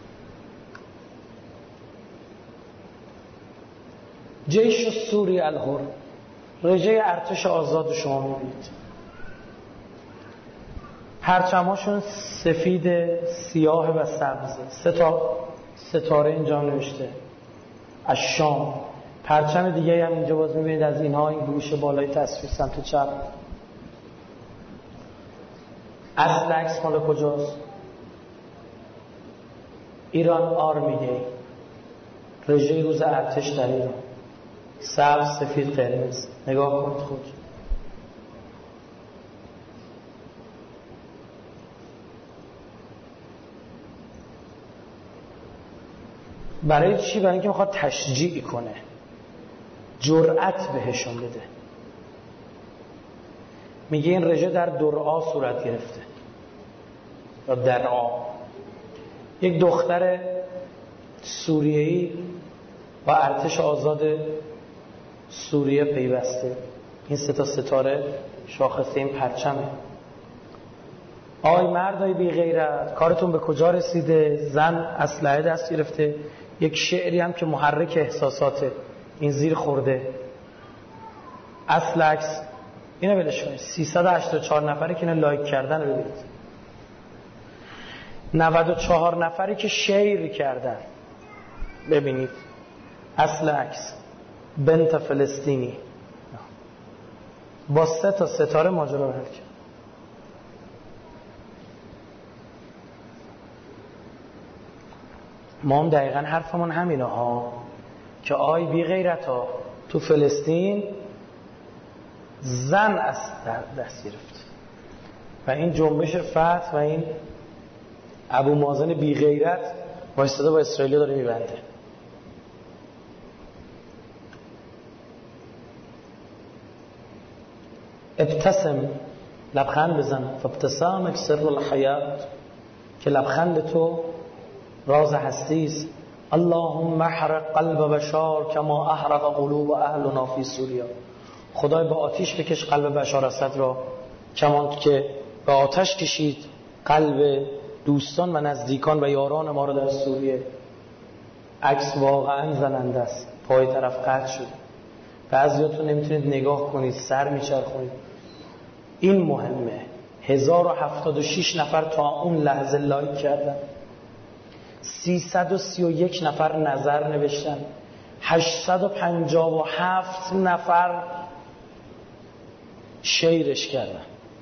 جیش سوری الحر، رژه ارتش آزاد شما میبینید. پرچماشون سفید، سیاه و سبزه. 3 تا ستاره اینجا نوشته از شام. پرچم دیگه هم اینجا باز میبینید از اینها، این گوشه بالای تصویر سمت چپ. اصل عکس مال کجاست؟ ایران آرمی دی، رژه روز ارتش در ایران. سبز، سفید، قرمز. نگاه کنید خود. برای چی؟ برای اینکه میخواد تشجیع کنه، جرأت بهشون بده. میگه این رژه در درعا صورت گرفته یا درعا. یک دختر سوریه‌ای با ارتش آزاد سوریه پیوسته. این 3 تا ستاره شاخصه این پرچمه. آی مردای بی غیرت، کارتون به کجا رسیده؟ زن اسلحه دست گرفته. یک شعری هم که محرک احساساته، این زیر خورده. اصل عکس اینو بلش کنید. 384 نفری که اینو لایک کردن رو ببینید. 94 نفری که شیر کردن ببینید. اصل عکس بنت فلسطینی با 3 تا ستاره ماجرا رو حل کرد. ما هم دقیقا حرفمون همینه ها، که آی بی غیرت ها تو فلسطین زن از دست گرفت و این جنبش فتح و این ابو مازن بی غیرت وایستاده با اسرائیل داره میبنده. ابتسم، لبخند بزن، فابتسامک سر الحیات، که لبخند تو راز هستی است. اللهم احرق قلب بشار کما احرق قلوب اهلنا فی سوریا. خدای با آتش بکش قلب بشار اسد را کمان که به آتش کشید قلب دوستان و نزدیکان و یاران ما را در سوریه. عکس واقعا زننده است، پای طرف قطع شده، بعضیاتون نمیتونید نگاه کنید، سر میچرخونید. این مهمه. 1076 نفر تا اون لحظه لایک کردن، 331 نفر نظر نوشتن، 857 نفر شیرش کردن.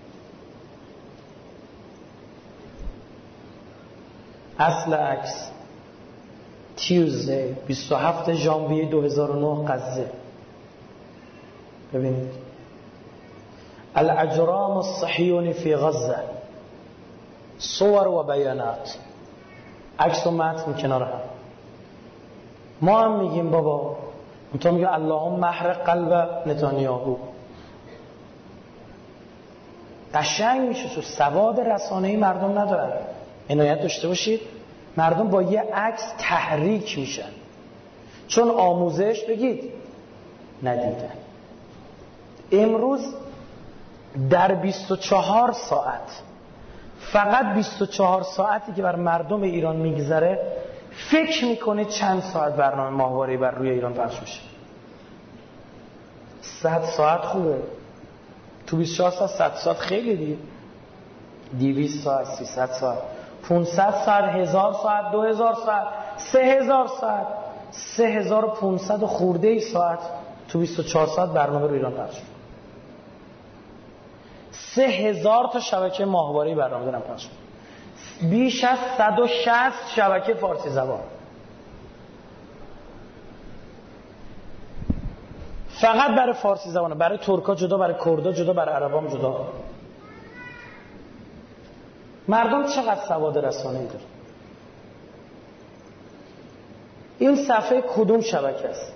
اصل عکس تیوزدی 27 ژانویه 2009 غزه. ببینید الاجرام الصهیونی فی غزه، صور و بیانات، عکس و متن کنار هم. ما هم میگیم بابا، تو میگه اللهم احرق قلب نتانیاهو. قشنگ میشه، تو سواد رسانه‌ای مردم ندارن. عنایت داشته باشید، مردم با یه عکس تحریک میشن، چون آموزش بگید ندیدن. امروز در 24 ساعت، فقط 24 ساعتی که بر مردم ایران میگذره، فکر میکنه چند ساعت برنامه ماهواره‌ای بر روی ایران پخش میشه. 100 ساعت خوبه، تو 24 ساعت 100 ساعت خیلی دیگه. 200 ساعت، 300 ساعت، 500 ساعت، 1000 ساعت، 2000 ساعت، 3000 ساعت، 3500 خورده ساعت تو 24 ساعت برنامه رو ایران پخش شد. 3000 تا شبکه ماهواره‌ای برنامه دارن پخش می‌کنن. بیش از 160 شبکه فارسی زبان. فقط برای فارسی زبانه، برای ترکا جدا، برای کردا جدا، برای عربام جدا. مردم چقدر سواد رسانه‌ای دارن؟ این صفحه کدوم شبکه است؟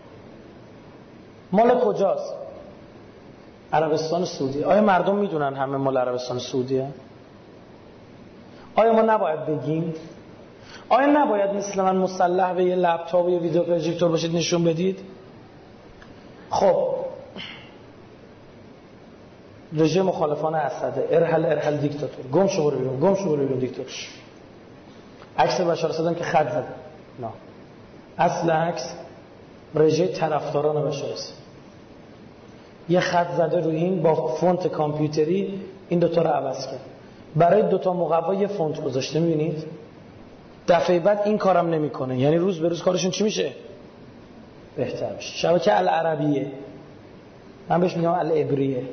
مال کجاست؟ عربستان سعودی. آیا مردم میدونن همه مال عربستان سعودیه؟ آیا ما نباید بگیم؟ آیا نباید مثل من مسلح به یه لپتاپ و یه ویدیو پروژکتور باشید نشون بدید؟ خب رژیم مخالفان اسد، ارحل دیکتاتور، گم شو برو بیرون، گم شو برو بیرون دیکتاتور. عکس بشار اسد که خط زده. نه، اصل عکس رژیم طرفداران بشار اسد، یه خط زده روی این با فونت کامپیوتری، این دوتا رو عوض کرد، برای دوتا مقوا یه فونت گذاشته. میبینید دفعه بعد این کارم نمیکنه، یعنی روز به روز کارشون چی میشه؟ بهتر میشه. شبکه العربیه، من بهش میگم العبریه،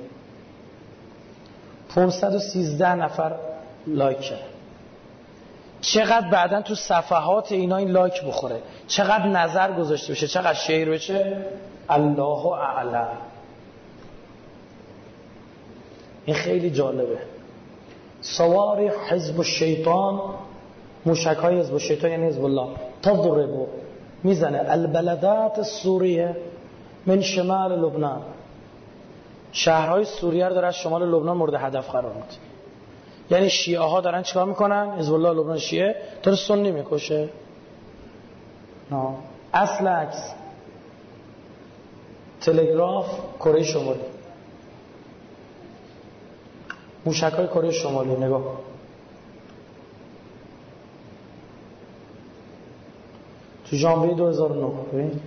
513 نفر لایک کرد. چقدر بعدن تو صفحات اینا این لایک بخوره، چقدر نظر گذاشته بشه، چقدر شیر بشه، الله اعلم. این خیلی جالبه. صواريخ حزب الشیطان، موشک‌های حزب الشیطان یعنی حزب الله، تضرب، میزنه البلدات السوریه من شمال لبنان، شهرهای سوریه رو داره از شمال لبنان مورد هدف قرار میده. یعنی شیعه ها دارن چیکار میکنن؟ حزب الله لبنان شیعه داره سنی میکشه. نه، اصل عکس تلگراف کره شمالی، موشک‌های کره شمالی، نگاه تو ژانویه 2009. ببین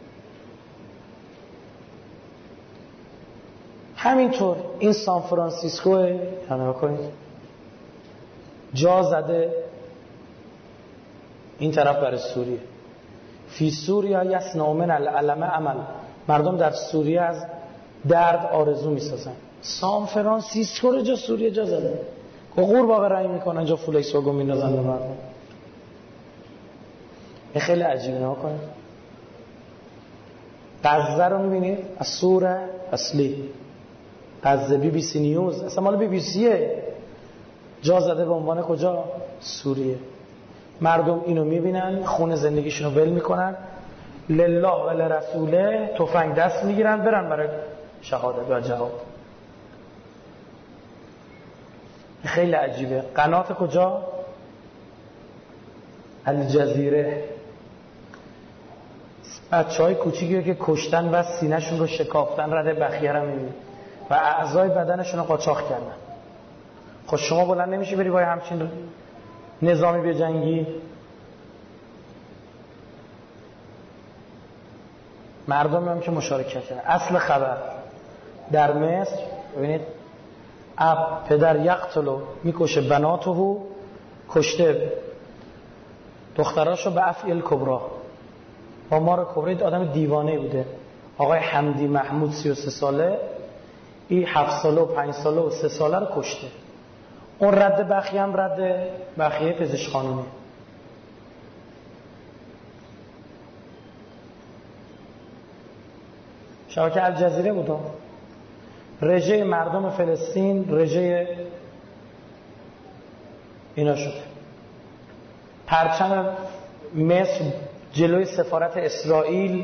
همینطور این سان فرانسیسکو، نگاه کنید جا زده این طرف برای سوریه. فی سوریا یصنعون من الالم عمل، مردم در سوریه از درد آرزو میسازن. سان فرانسیسکو رو جا سوریه جا زده، قورباغه رنگ میکنن، جا فولکس واگن میندازن به مردم. این خیلی عجیبه. نها کنید غزه رو میبینید از سوره اصلی، غزه BBC نیوز اصلا مال BBCه، جا زده به عنوان کجا؟ سوریه. مردم اینو میبینن، خون زندگیشون رو ول میکنن، لله و لرسوله تفنگ دست میگیرن برن برای شهادت و جهاد. خیلی عجیبه. قنات کجا؟ الجزیره. بچه‌های کوچیکی که کشتن و سینه‌شون رو شکافتن، رده بخیه رو می‌بینید و اعضای بدنشون رو قاچاق کردن. خب شما بلند نمیشی بری با همچین نظامی بجنگی؟ مردم هم که مشارکت کردن. اصل خبر در مصر ببینید، اب پدر یقتلو میکشه بناتهو، کشته دختراشو به افعال کبرا، با مار کبرا. آدم دیوانه بوده. آقای حمدی محمود 33 ساله، این 7 ساله و 5 ساله و 3 ساله رو کشته. اون رد بخیه هم رد بخیه پزشکخانه‌ای. شبکه الجزیره بود. رژه مردم فلسطین رژه اینا شد. پرچم مصر جلوی سفارت اسرائیل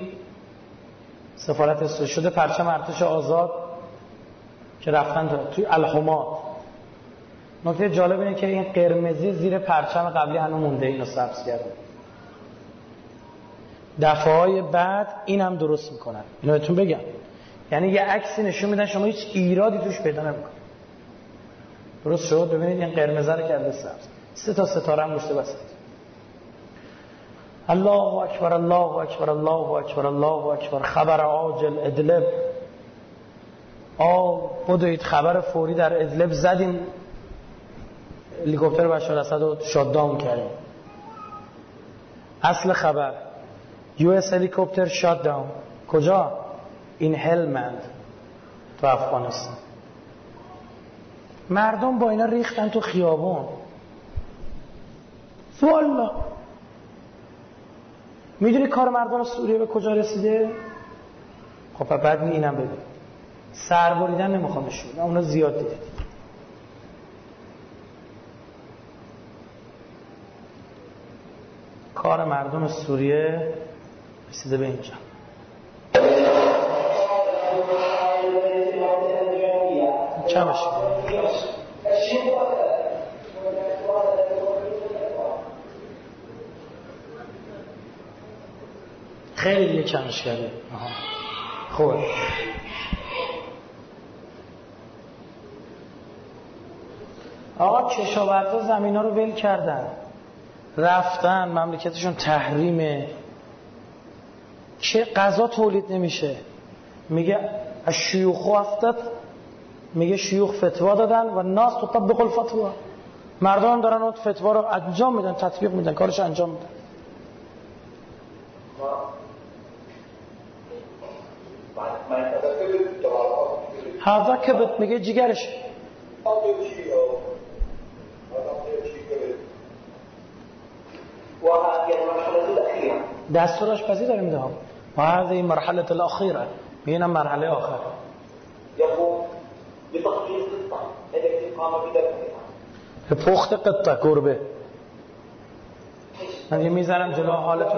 شده پرچم ارتش آزاد که رفتن توی الحمات. نکته جالب اینه که این قرمزی زیر پرچم قبلی هنوز مونده، اینو سبز کرده. دفعه‌های بعد این هم درست میکنن. اینو بهتون بگم، یعنی یه عکسی نشون میدن شما هیچ ایرادی توش پیدا نمیکنید. درست شد؟ ببینید این قرمز رو کرده سبز، 3 تا ستاره هم گشته وسط. الله اکبر الله اکبر الله اکبر الله اکبر. خبر عاجل ادلب. بدوید خبر فوری در ادلب زدیم، هلیکوپتر بشار اسد رو شاتداون کردیم. اصل خبر US هلیکوپتر شاتداون. کجا؟ این هلمند تو افغانستان. مردم با اینا ریختن تو خیابون. والله میدونی کار مردم سوریه به کجا رسیده؟ خب بعد اینم ببین، سر بریدن نمیخوام نشون بدم، اونا زیاد دیدید. کار مردم سوریه رسیده به اینجا. چمش خیلی دیگه کمش کرده. خوبه. آقا کشاورزا زمینا رو ول کردن، رفتن مملکتشون تحریمه، چه غذا تولید نمیشه. میگه الشیوخ افتت، میگه شیوخ فتوا دادن و ناس تطبق الفتوا. مردم دارن اون فتوا رو انجام میدن، تطبیق میدن، کارش انجام میدن. هذا کبت، میگه جگرش. دستورش پسی داره میده. و هذه مرحله الاخیره، میگه مرحله آخر. به پخت قطه گربه. من یه میذارم جلو حالتون.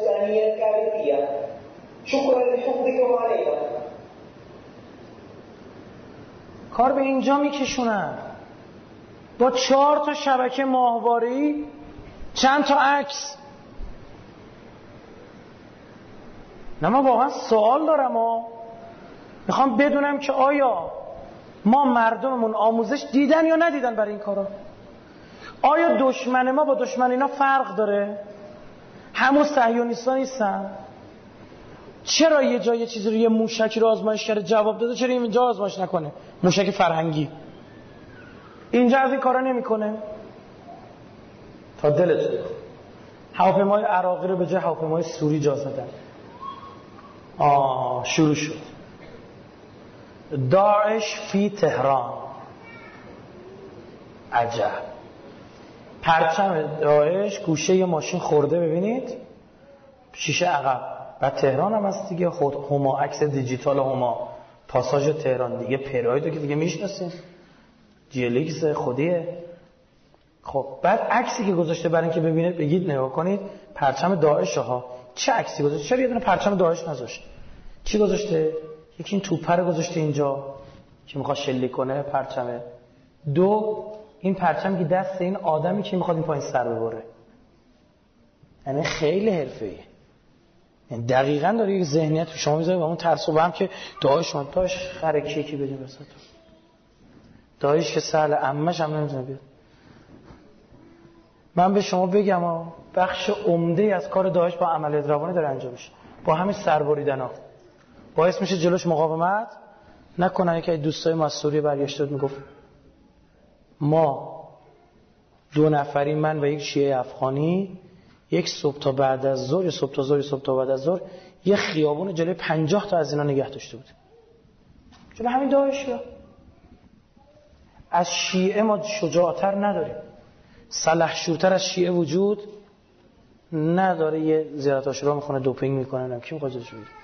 کار به اینجا میکشونن با 4 تا شبکه ماهواره‌ای، چند تا عکس. نه من واقعا سوال دارم میخوام بدونم که آیا ما مردممون آموزش دیدن یا ندیدن برای این کارا؟ آیا دشمن ما با دشمن اینا فرق داره؟ همون صهیونیست‌ها نیستن؟ چرا یه جای چیزی رو، یه موشکی رو آزمایش کرده جواب داده، چرا اینجا آزمایش نکنه؟ موشک فرهنگی اینجا از این کارا نمیکنه؟ تا دلتون. هواپیمای عراقی رو به جای هواپیمای سوری جا زدن. شروع شد. داعش فی تهران. عجب. پرچم داعش گوشه یه ماشین خورده، ببینید شیشه عقب. بعد تهران هم هست دیگه، خود هما عکس دیجیتال هما، پاساژ تهران دیگه، پراید که دیگه میشناسین، جیلیکس خودیه. خب بعد عکسی که گذاشته برای اینکه ببینید بگید نگاه کنید پرچم داعش ها، چه عکسی گذاشته؟ چرا یه دونه پرچم داعش نذاشت؟ چی گذاشته؟ یکی این توپه رو گذاشته اینجا که میخواد شلیک کنه پرچمه. دو، این پرچم که دست این آدمی که میخواد این پایین سر ببره. یعنی خیلی حرفه‌ایه. یعنی دقیقاً داره یک ذهنیت تو شما میذاره و اون ترسو هم که داعش من داعش خرکی کی بدیم وسط. داعش که سهل عمش هم نمیتونه بیاد. من به شما بگم بخش عمده از کار داعش با عملیات روانی داره انجام میشه، با همین سربریدن‌ها باعث میشه جلوش مقاومت نکنن. یکی از دوستای ما از سوریه برگشته بود میگفت ما 2 نفری، من و یک شیعه افغانی، یک صبح تا بعد از ظهر، صبح تا ظهر، صبح تا بعد از ظهر یه خیابون جلوی 50 تا از اینا نگه داشته بود. جلوی همین داعشیا. از شیعه ما شجاعتر نداریم، سلحشورتر از شیعه وجود نداره. یه زیارت عاشورا میخونه دوپینگ میکنن، کی میخواد جلوش بگیره؟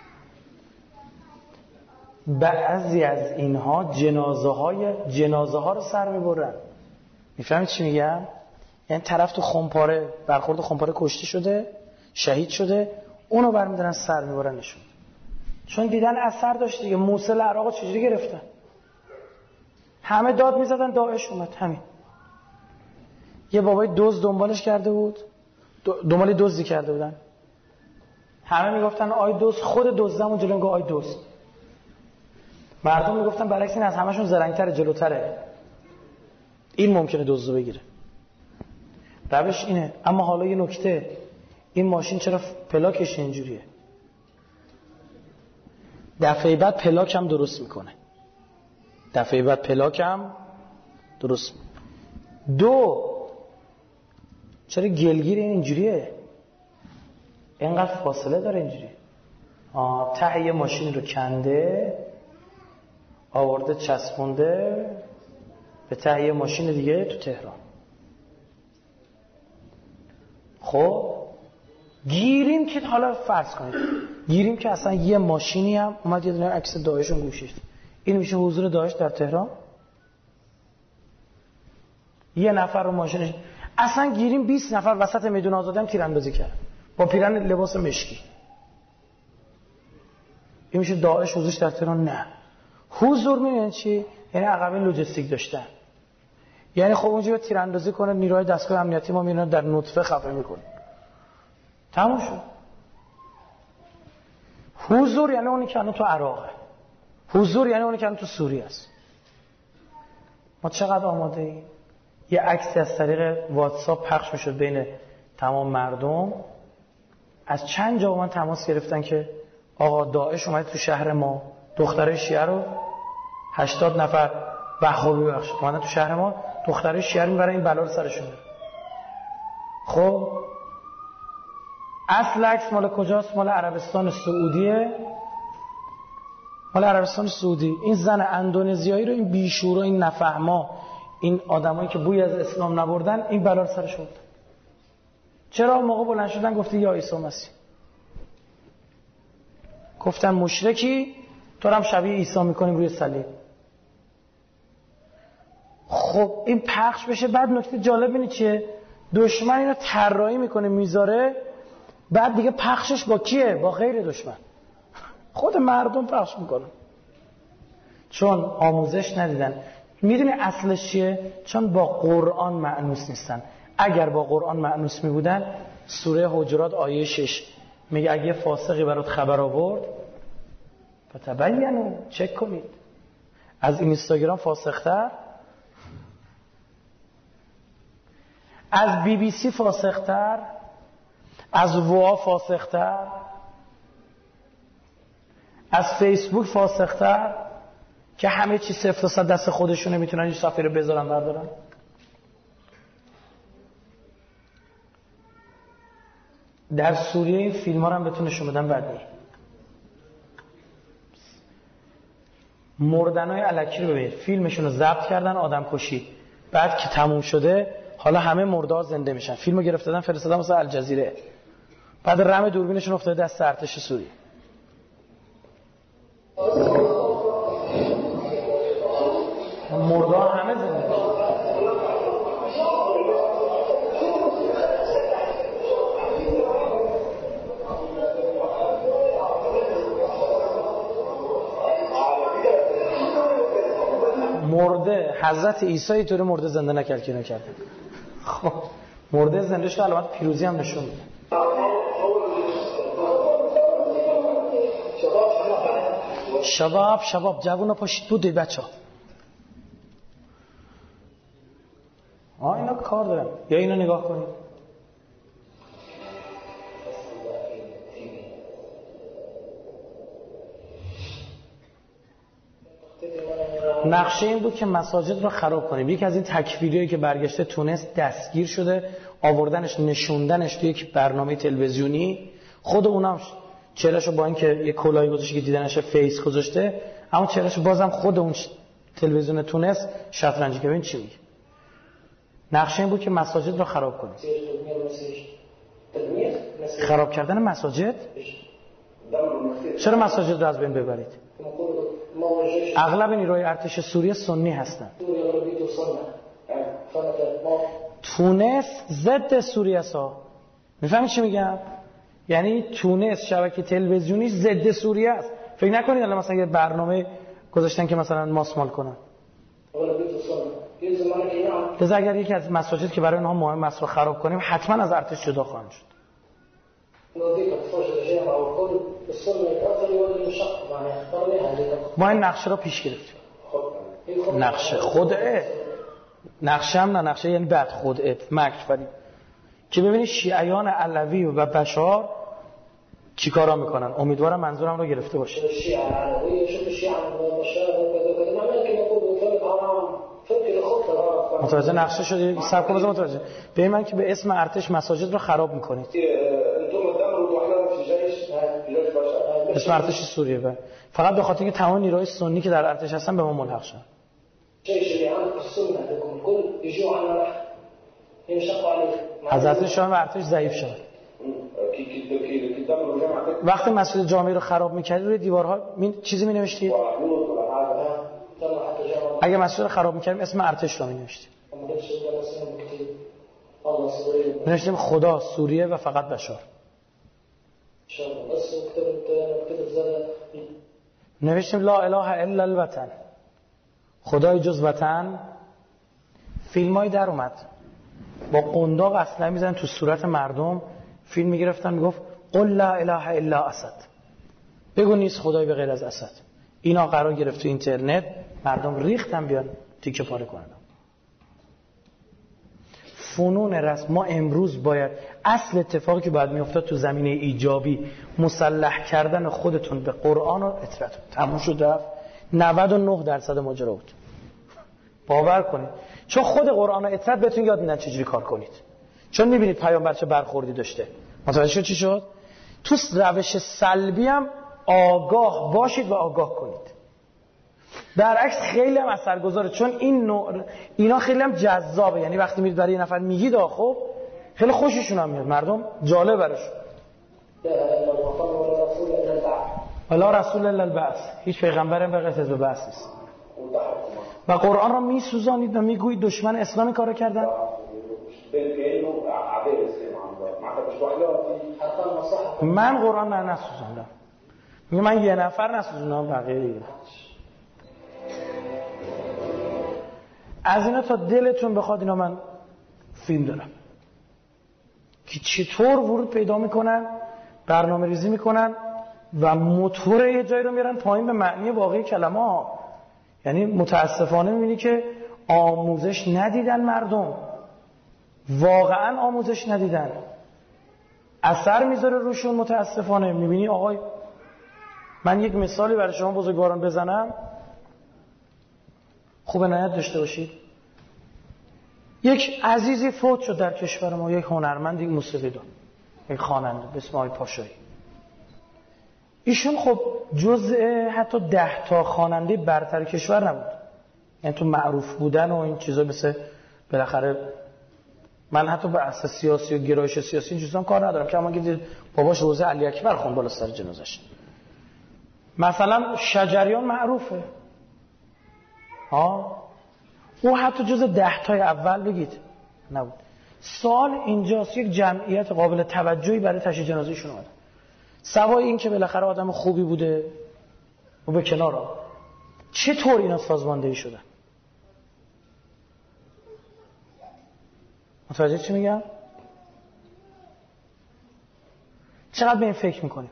بعضی از اینها جنازه ها رو سر میبرن. میفهمید چی میگم؟ یعنی طرف تو خمپاره برخورد خمپاره کشته شده، شهید شده، اونو برمیدارن سر میبرنشون، چون دیدن اثر داشت دیگه. موصل عراق چجوری گرفتن؟ همه داد میزدن داعش اومد. همین یه بابای دزد دنبالش کرده بود، دنبال دزدی کرده بودن، همه میگفتن آی دزد، خود دزدمون جلو میگه آی دزد. مردم میگفتن برعکس این از همشون زرنگ‌تره، جلوتره، این ممکنه دزدو بگیره. روش اینه. اما حالا یه نکته، این ماشین چرا پلاکش اینجوریه؟ دفعه بعد پلاک هم درست میکنه. دفعه بعد پلاک هم درست میکنه. دو، چرا گلگیر اینجوریه؟ اینقدر فاصله داره اینجوری. ته یه ماشین رو کنده آورده چسبونده به ته یه ماشین دیگه تو تهران. خب گیریم که حالا فرض کنید گیریم که اصلا یه ماشینی هم اومد یه دونه عکس داعش رو گوشید، این میشه حضور داعش در تهران؟ یه نفر رو ماشینش، اصلا گیریم 20 نفر وسط میدون آزادی هم تیراندازی کرد با پیرن لباس مشکی، این میشه داعش حضورش در تهران؟ نه. حضور میدونید چی؟ یعنی عقبه لوجستیک داشتن. یعنی خب اونجا به تیراندازی کنه، نیروهای دستگاه امنیتی ما میرن در نطفه خفه میکنه، تموم شد. حضور یعنی اونی که الان تو عراقه، حضور یعنی اونی که الان تو سوریه است. ما چقدر آماده ایم؟ یه عکسی از طریق واتساپ پخش میشد بین تمام مردم، از چند جا با من تماس گرفتن که آقا داعش اومد تو شهر ما، دخترای شیعه رو 80 نفر وهابی بخش اومدن تو شهر ما، دخترای شیعه رو میبرن این بلا رو سرشون میاره. خب اصل عکس مال کجاست؟ مال عربستان سعودیه، مال عربستان سعودی. این زن اندونزیایی رو این بیشورا، این نفهما، این آدمایی که بوی از اسلام نبردن این بلا رو سرش آوردن. چرا موقع بلند شدن گفته یا عیسی مسیح؟ گفتن مشرکی، تو هم شبیه عیسی میکنیم روی صلیب. خب این پخش بشه. بعد نکته جالب اینه چیه؟ دشمن اینو طراحی میکنه میذاره، بعد دیگه پخشش با کیه؟ با غیر دشمن. خود مردم پخش میکنن چون آموزش ندیدن. میدونی اصلش چیه؟ چون با قرآن مأنوس نیستن. اگر با قرآن مأنوس میبودن، سوره حجرات آیه 6 میگه اگه فاسقی برات خبر آورد فتبینوا، چک کنید. از اینستاگرام فاسق‌تر، از بی بی سی فاسق‌تر، از وا فاسق‌تر، از فیسبوک فاسق‌تر که همه چی 0 تا 100 دست خودشونه، میتونن این صفحه رو بذارن بردارن. در سوریه این فیلم ها رو هم بهتون نشون بدم بعد نی. مردنای الکی رو ببینید، فیلمشون رو ضبط کردن، آدم کشی. بعد که تموم شده حالا همه مرده ها زنده میشن، فیلمو گرفتن فرستادن واسه الجزیره. بعد رم دوربینشون افتاده دست ارتش سوریه. مرده همه زنده. مرده حضرت عیسی اینطوری مرده زنده نکرد که نکرده. خب مرده زنده شد، علامت پیروزی هم نشون میده. شباب جوونا پاشید بودید بچه‌ها. اینا کار دارن. یا اینا نگاه کنید. نقشه این بود که مساجد رو خراب کنیم. یکی از این تکفیریایی که برگشته تونس دستگیر شده، آوردنش نشوندنش توی یک برنامه تلویزیونی. خود اونم چهرهشو با اینکه یه کلاهی گذاشته که دیدنش فیس گذاشته، اما چهرهشو بازم خود اون تلویزیون تونس شطرنجی که ببین چی میگه. نقشه این بود که مساجد رو خراب کنیم. خراب کردن مساجد؟ چرا مساجد رو از بین ببرید؟ اغلب نیروهای ارتش سوریه سنی هستن. تونس ضد سوریه است. میفهمید چی میگم؟ یعنی تونس شبکه تلویزیونی ضد سوریه است. فکر نکنید الان مثلا یه برنامه گذاشتن که مثلا ماسمال کنن. لذا اگر یکی از مساجد که برای اونها مهم است رو خراب کنیم، حتما از ارتش جدا خواهند شد. ما این نقشه رو پیش گرفتیم. نقشه خدعه، نقشه هم نه، نقشه یعنی بعد خدعه مکر فرید، که ببینید شیعیان علوی و بشار چی کارا میکنن. امیدوارم منظورم رو گرفته باشه. متوجه نقشه شدید؟ سبک بازم متوجه. به من که به اسم ارتش مساجد رو خراب میکنید. اسم ارتش سوریه و فقط به خاطر اینکه تمام نیروهای سنی که در ارتش هستن به ما ملحق شدن. حضرت شاه و ارتش ضعیف شد. وقتی مسجد جامع رو خراب می‌کردید روی دیوارها چیزی می‌نوشتید؟ اگه مسجد رو خراب می‌کردیم اسم ارتش رو می‌نوشتیم. می‌نوشتیم خدا، سوریه و فقط بشار. نوشتیم لا اله الا الوطن، خدای جز وطن. فیلمای در اومد با قنداق اسلحه میزنن تو صورت مردم، فیلم میگرفتن میگفت قل لا اله الا اسد، بگو نیست خدای به غیر از اسد. اینا قرار گرفت تو اینترنت، مردم ریختن بیان تیکه پاره کنن. فنون رسم. ما امروز باید اصل اتفاقی که باید میافتاد تو زمینه ایجابی مسلح کردن خودتون به قرآن و اطاعت. تموم شد رفت. 99% ماجرا بود. باور کنید، چون خود قرآن و اطاعت بهتون یاد میدن چجوری کار کنید. چون میبینید پیامبر چه برخوردی داشته. متوجه شد چی شد؟ تو روش سلبی هم آگاه باشید و آگاه کنید. برعکس خیلی هم اثرگذاره، چون اینا خیلی هم جذابه. یعنی وقتی میرید برای یه نفر میگید خب خیلی خوششون هم میاد، مردم جالب براشون. ولا رسول الا البعث، هیچ پیغمبری به غیر از بعث نیست. و قرآن را میسوزانید و میگویید دشمن اسلامی کارو کردن. من قرآن نسوزاندم. میگه من یه نفر نسوزاندم، بقیه دیگه. از اینا تا دلتون بخواد اینا من فیلم دارم که چطور ورود پیدا میکنن، برنامه ریزی میکنن و موتور یه جایی رو میرن پایین به معنی واقعی کلمه ها. یعنی متاسفانه میبینی که آموزش ندیدن مردم، واقعا آموزش ندیدن، اثر میذاره روشون. متاسفانه میبینی آقای، من یک مثالی برای شما بزرگواران بزنم خوب عنایت داشته باشید. یک عزیزی فوت شد در کشور ما، یک هنرمند، یک موسیقیدان، یک خواننده به اسم آقای پاشایی. ایشون خب جزء حتی 10 خواننده برتر کشور نبود، یعنی تو معروف بودن و این چیزا مثل بالاخره من حتی به اساس سیاسی و گرایش سیاسی این چیزام کار ندارم که اما که باباش روزه علی اکبر خوند بالا سر جنازش. مثلا شجریان معروفه او حتی جز 10 تای اول بگید نبود. سوال اینجاست یک جمعیت قابل توجهی برای تشییع جنازه‌شون اومد. سوای این که بالاخره آدم خوبی بوده و به کنار چطور اینا سازماندهی شدن؟ متوجه چی میگم؟ چقدر به این فکر میکنیم؟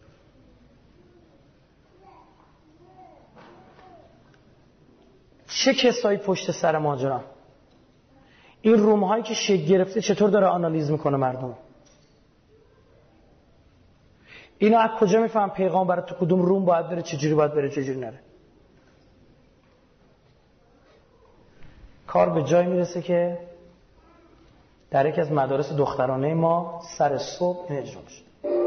چه کسایی پشت سر ماجرا؟ این روم هایی که شکل گرفته چطور داره آنالیز میکنه مردم؟ اینا از کجا میفهم پیغام برای تو کدوم روم باید بره، چجوری باید بره، چجوری نره؟ کار به جای میرسه که در یکی از مدارس دخترانه ما سر صبح این اجرا میشه.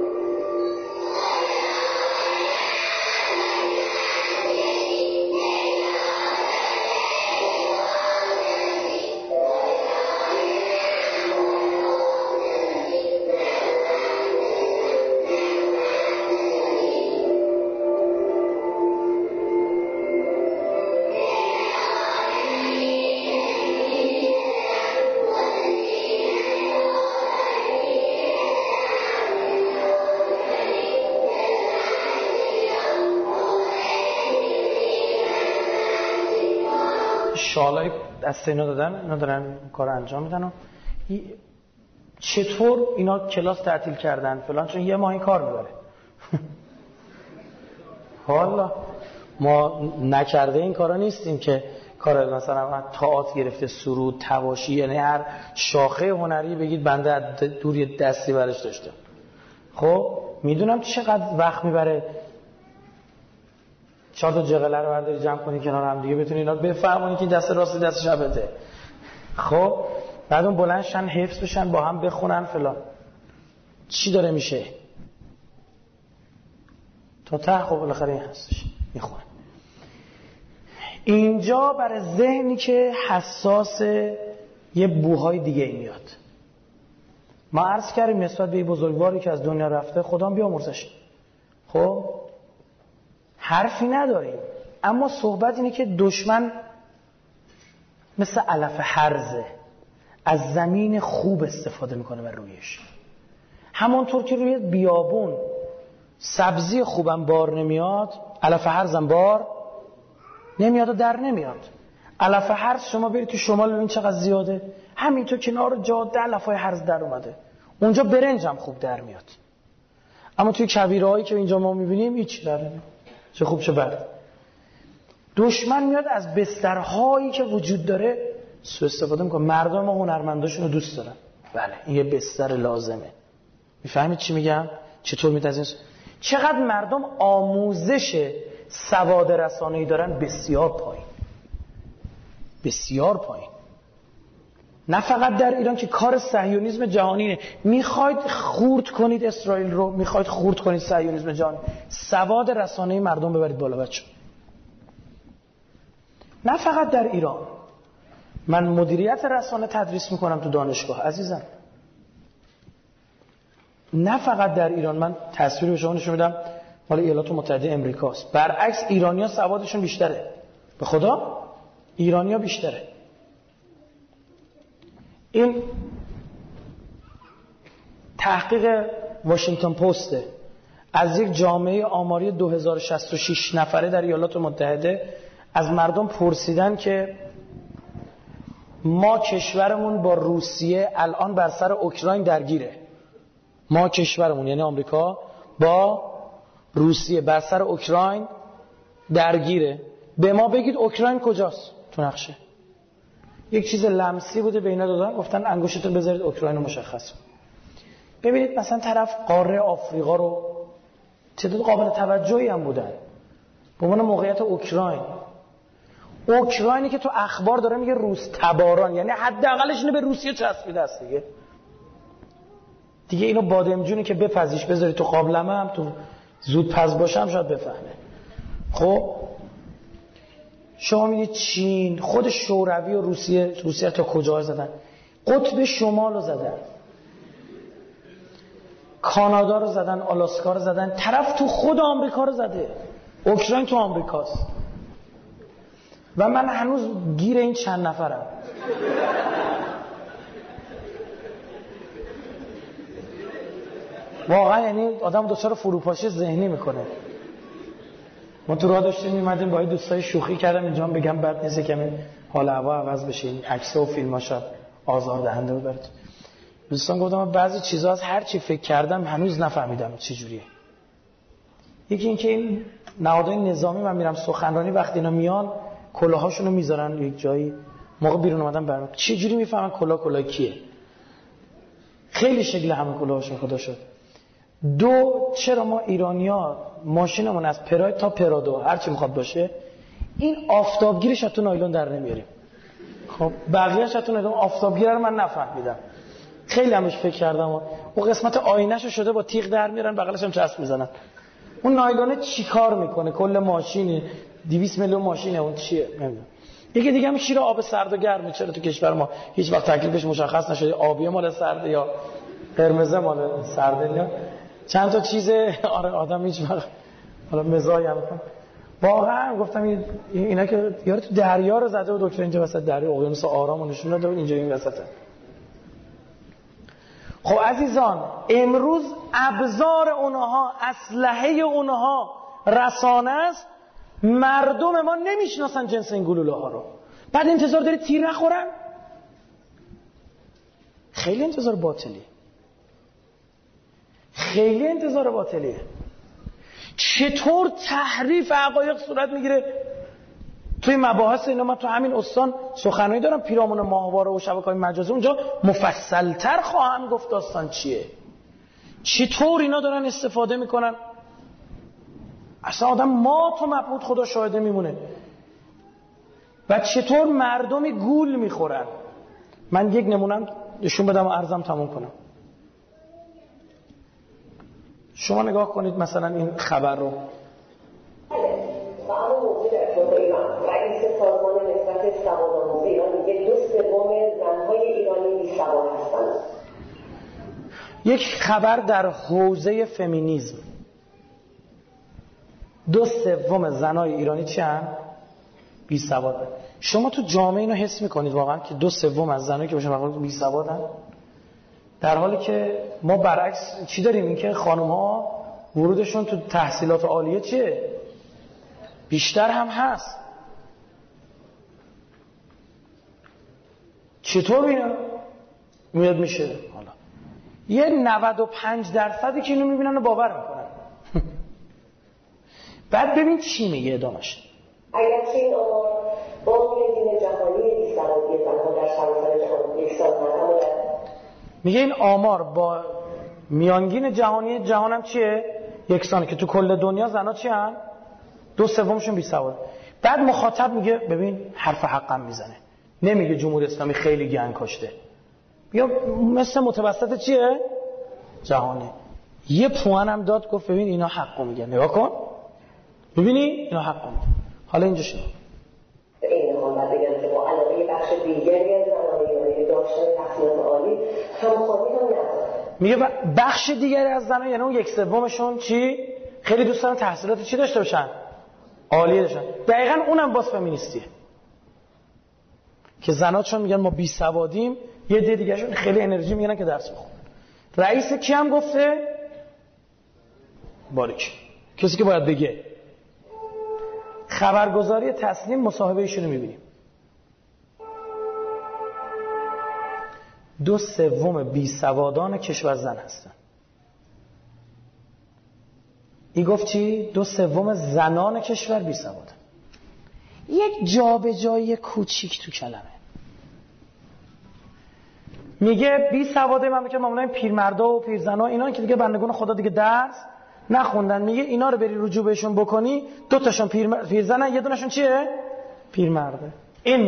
شالای دست اینا دادن، اینا دارن کار انجام میدن و چطور اینا کلاس تعطیل کردن فلان، چون یه ماه این کار میبره. حالا ما نکرده این کارا نیستیم که کار مثلا تئاتر گرفته، سرود، تواشی، یعنی هر شاخه هنری بگید بنده دوری دستی برش داشته. خب میدونم چقدر وقت میبره 4 تا جغله رو برداری جمع کنی کنار هم دیگه بتونی اینا بفهمونی که دست راست دست چپته. خب بعد اون بلندشن حفظ بشن با هم بخونن فلان. چی داره میشه؟ تا ته خب بالاخره این هستش میخونه. اینجا برای ذهنی که حساس یه بوهای دیگه ای میاد. ما عرض کردیم نسبت به این بزرگواری که از دنیا رفته خدا بیامرزش. خب حرفی نداریم، اما صحبت اینه که دشمن مثل علف هرزه از زمین خوب استفاده میکنه بر رویش. همونطور که روی بیابون سبزی خوبم بار نمیاد، علف هرزم بار نمیاد و در نمیاد. علف هرز شما برید تو شمال ببین چقدر زیاده، همینطور کنار جاده علفای هرز در اومده، اونجا برنجم خوب در میاد. اما توی کبیرهایی که اینجا ما میبینیم هیچ در نمیاد، چه خوب چه بد. دشمن میاد از بسترهایی که وجود داره سوء استفاده میکنه. مردم ما هنرمنداشون رو دوست دارن، بله این یه بستر لازمه. میفهمید چی میگم؟ چطور میتازین؟ چقدر مردم آموزش سواد رسانه‌ای دارن؟ بسیار پایین، بسیار پایین. نه فقط در ایران که کار صهیونیسم جهانیه. میخواید خورد کنید اسرائیل رو، میخواید خورد کنید صهیونیسم جهانی، سواد رسانه‌ای مردم ببرید بالا بچه. نه فقط در ایران. من مدیریت رسانه تدریس میکنم تو دانشگاه عزیزم. نه فقط در ایران. من تصویر به شما نشون میدم مال ایالات متحده امریکاست. برعکس ایرانی‌ها سوادشون بیشتره. به خدا ایرانی‌ها بیشتره. این تحقیق واشنگتن پسته از یک جامعه آماری 2066 نفره در ایالات متحده. از مردم پرسیدن که ما کشورمون با روسیه الان بر سر اوکراین درگیره. ما کشورمون یعنی آمریکا با روسیه بر سر اوکراین درگیره. به ما بگید اوکراین کجاست تو نقشه. یک چیز لمسی بوده به اینا دادن، گفتن انگشتتون بذارید اوکراین رو مشخص. ببینید مثلا طرف قاره آفریقا رو تعداد قابل توجهی هم بودن به عنوان موقعیت اوکراین. اوکراینی که تو اخبار داره میگه روس تباران، یعنی حداقلش اینو به روسیه چسبیده است دیگه اینو بادمجونی که بپزیش بذاری تو قابلمه هم تو زود پز باشم شاید بفهمه. خب شما میدید چین خود شوروی و روسیه تا کجا زدن. قطب شمال رو زدن، کانادا رو زدن، آلاسکا رو زدن، طرف تو خود آمریکا رو زده، اوکراین تو آمریکاست و من هنوز گیر این چند نفرم. واقعا یعنی آدم دچار فروپاشی ذهنی میکنه. ما تو راه داشتیم میمدیم با دوستای شوخی کردم اینجا هم بگم بد نیست کمی حال هوا عوض بشه، این عکس‌ها و فیلم‌ها آزار دهنده بود برات. دوستان گفتم بعضی چیزا از هر چی فکر کردم هنوز نفهمیدم چه جوریه. یکی اینکه این نهادهای نظامی من میرم سخنرانی وقتی اینا میان کلاهاشونو میذارن یک جایی، موقع بیرون اومدن برام چه جوری میفهمن کلاه کیه؟ خیلی شکل همه کلاهاشون خدا شد. دو، چرا ما ایرانی‌ها ماشینمون از پراید تا پرادو هر چی میخواد باشه این آفتابگیرش از تو نایلون در نمیاریم؟ خب بقیه‌اش از تو نایلون، آفتابگیر رو من نفهمیدم. خیلی همش فکر کردم و قسمت آینه‌شو شده با تیغ در میارن بغلش هم چسب میزنن. اون نایلونه چیکار میکنه؟ کل ماشینی 200 میلیون ماشینه، اون چیه نمیدونم. یکی دیگه هم شیر آب سرد و گرم، چرا تو کشور ما هیچ وقت تکلیفش مشخص نشده آبی مال سرد یا قرمز مال سرد یا چند تا چیز. آره آدم هیچ وقت حالا مزاحی هم میکنه. واقعا گفتم اینا که یارو تو دریا رو زده و دکتر اینجا وسط دریا اقیانوس آرامو نشون داده و اینجا این وسطه. خب عزیزان امروز ابزار اونها، اسلحه اونها رسانه است. مردم ما نمیشناسن جنس این گلوله ها رو، بعد انتظار داری تیر نخورن؟ خیلی انتظار باطلیه، خیلی انتظار باطلیه. چطور تحریف حقایق صورت میگیره توی مباحث اینا؟ من تو همین استان سخنرانی دارم، پیرامون ماهواره و شبکه‌های مجازی، اونجا مفصل‌تر خواهم گفت داستان چیه، چطور اینا دارن استفاده میکنن. اصلا آدم ما تو مبهوت خدا شاهده میمونه و چطور مردمی گول میخورن. من یک نمونم نشون بدم و عرضم تموم کنم. شما نگاه کنید مثلا این خبر رو. رئیس سازمان نسبت سوادآموزی ایران میگه 2/3 زنهای ایرانی بی‌سواد هستند. یک خبر در حوزه فمینیسم، 2/3 زنای ایرانی چی هستند؟ بی‌سوادن. شما تو جامعه اینو حس میکنید واقعا که 2/3 از زنایی که باشن واقعا بی‌سوادن؟ در حالی که ما برعکس چی داریم؟ این که خانم‌ها ورودشون تو تحصیلات عالیه چیه؟ بیشتر هم هست. چطور اینا میاد میشه؟ حالا یه 95% که اینو میبینن و باور میکنن. بعد ببین چی میگه ادامش. اگرچه این آمار با میانگین جهانی بی‌سوادی زنها در سراسر جهان یکسان هست، میگه این آمار با میانگین جهانی جهانم چیه؟ یکسانه، که تو کل دنیا زنا چی هن؟ 2/3 بی‌سواد. بعد مخاطب میگه ببین حرف حقم میزنه، نمیگه جمهوری اسلامی خیلی گند کشته، یا مثل متوسط چیه؟ جهانه. یه پوان هم داد گفت ببین اینا حقو میگن، نگاه کن ببینی اینا حقو میگن. حالا اینجا شد این حال بگم که با علاوه بخش دیگری از زنان ایرانی داشتن تحصیلات عالی همخوانی هم نداره. میگه بخش دیگری از زنان، یعنی اون 1/3 چی؟ خیلی دوست دارن تحصیلات چی داشته باشن؟ عالی داشتن. دقیقاً اونم باز فمینیستیه که زنات چون میگن ما بی‌سوادیم، یه عده دیگه‌شون خیلی انرژی میگیرن که درس بخونن. رئیس کی هم گفته؟ باریک، کسی که باید بگه. خبرگزاری تسنیم مصاحبه ایشونو میبینیم. 2/3 بی‌سوادان کشور زن هستن. این گفت چی؟ 2/3 زنان کشور بی‌سوادن. یک جابجایی کوچیک تو کلمه. میگه بی‌سواده مملکت معمولا پیرمردا و پیرزنا اینا که دیگه بندگان خدا دیگه درس نخوندن. میگه اینا رو بری رجوع بهشون بکنی، 2 تاشون پیرزنن، یه دونشون چیه؟ پیرمرده. این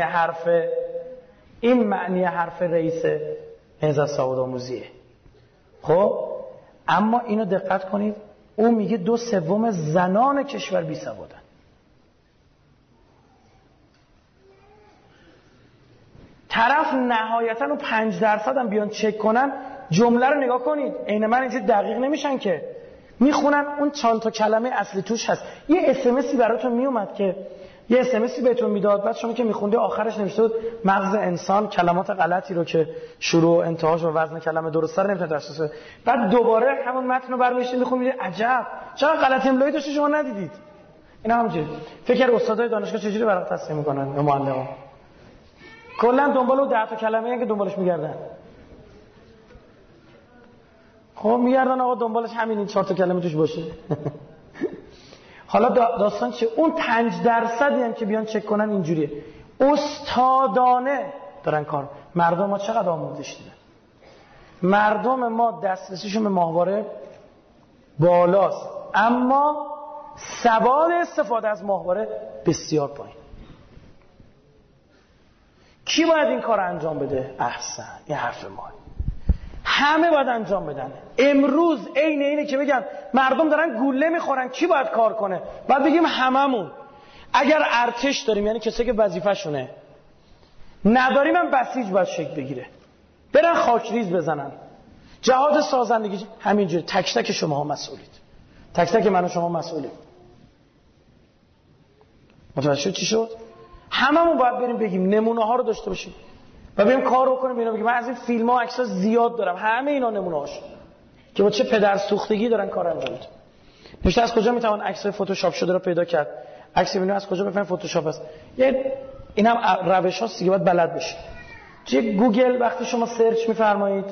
معنی حرف رئیس نهضت سوادآموزیه. خب اما اینو دقت کنید، او میگه 2/3 زنان کشور بی‌سوادن. طرف نهایتا اون 5% هم بیان چک کنن، جمله رو نگاه کنید، عین من اینجوری دقیق نمیشن که، میخونن اون چند تا کلمه اصلی توش هست. یه اس‌ام‌اسی براتون میومد که یه اس‌ام‌اسی بهتون میداد، بعد شما که میخوندی آخرش نوشته بود مغز انسان کلمات غلطی رو که شروع و انتهاش و وزن کلمه درست رو نمیتونه تشخیص بده. بعد دوباره همون متن رو برمی‌داشتید میخونید، عجب چرا غلط املایی داشته شما ندیدید. اینا همینجوری فکر استادای دانشگاه چجوری برات تصحیح میکنن یا معلمان، کلا دنبال اون 10 تا کلمه‌ای که دنبالش میگردن. خب میگردن آقا دنبالش همین این 4 تا کلمه توش باشه. حالا داستان چه؟ اون 5%ی هم که بیان چک کنن اینجوریه، استادانه دارن کار. مردم ما چقدر آموزش دیدن؟ مردم ما دسترسیشون به ماهواره بالاست، اما سواد استفاده از ماهواره بسیار پایین. کی باید این کار انجام بده؟ احسن، این حرف ما. همه باید انجام بدن. امروز عین اینه که بگم مردم دارن گوله میخورن، کی باید کار کنه؟ باید بگیم هممون. اگر ارتش داریم، یعنی کسی که وظیفه‌شونه، نداریم هم بسیج باید شکل بگیره، برن خاکریز بزنن. جهاد سازندگی همینجوری، تک تک شما ها مسئولید، تک تک من و شما مسئولیم. متوجه شد چی شد؟ هممون باید بریم بگیم، نمونه ها رو داشته باشیم و بریم کار رو کنیم. اینا بگیم من از این فیلم ها عکس‌ها زیاد دارم، همه اینا نمونه هاش که با چه پدر سوختگی دارن کار انجام میدن. نوشته از کجا میتوان عکس فتوشاپ شده رو پیدا کرد؟ عکس اینو از کجا بفهمیم فتوشاپ است؟ یه اینم روش هاست دیگه، باید بلد بشید. توی گوگل وقتی شما سرچ میفرمایید،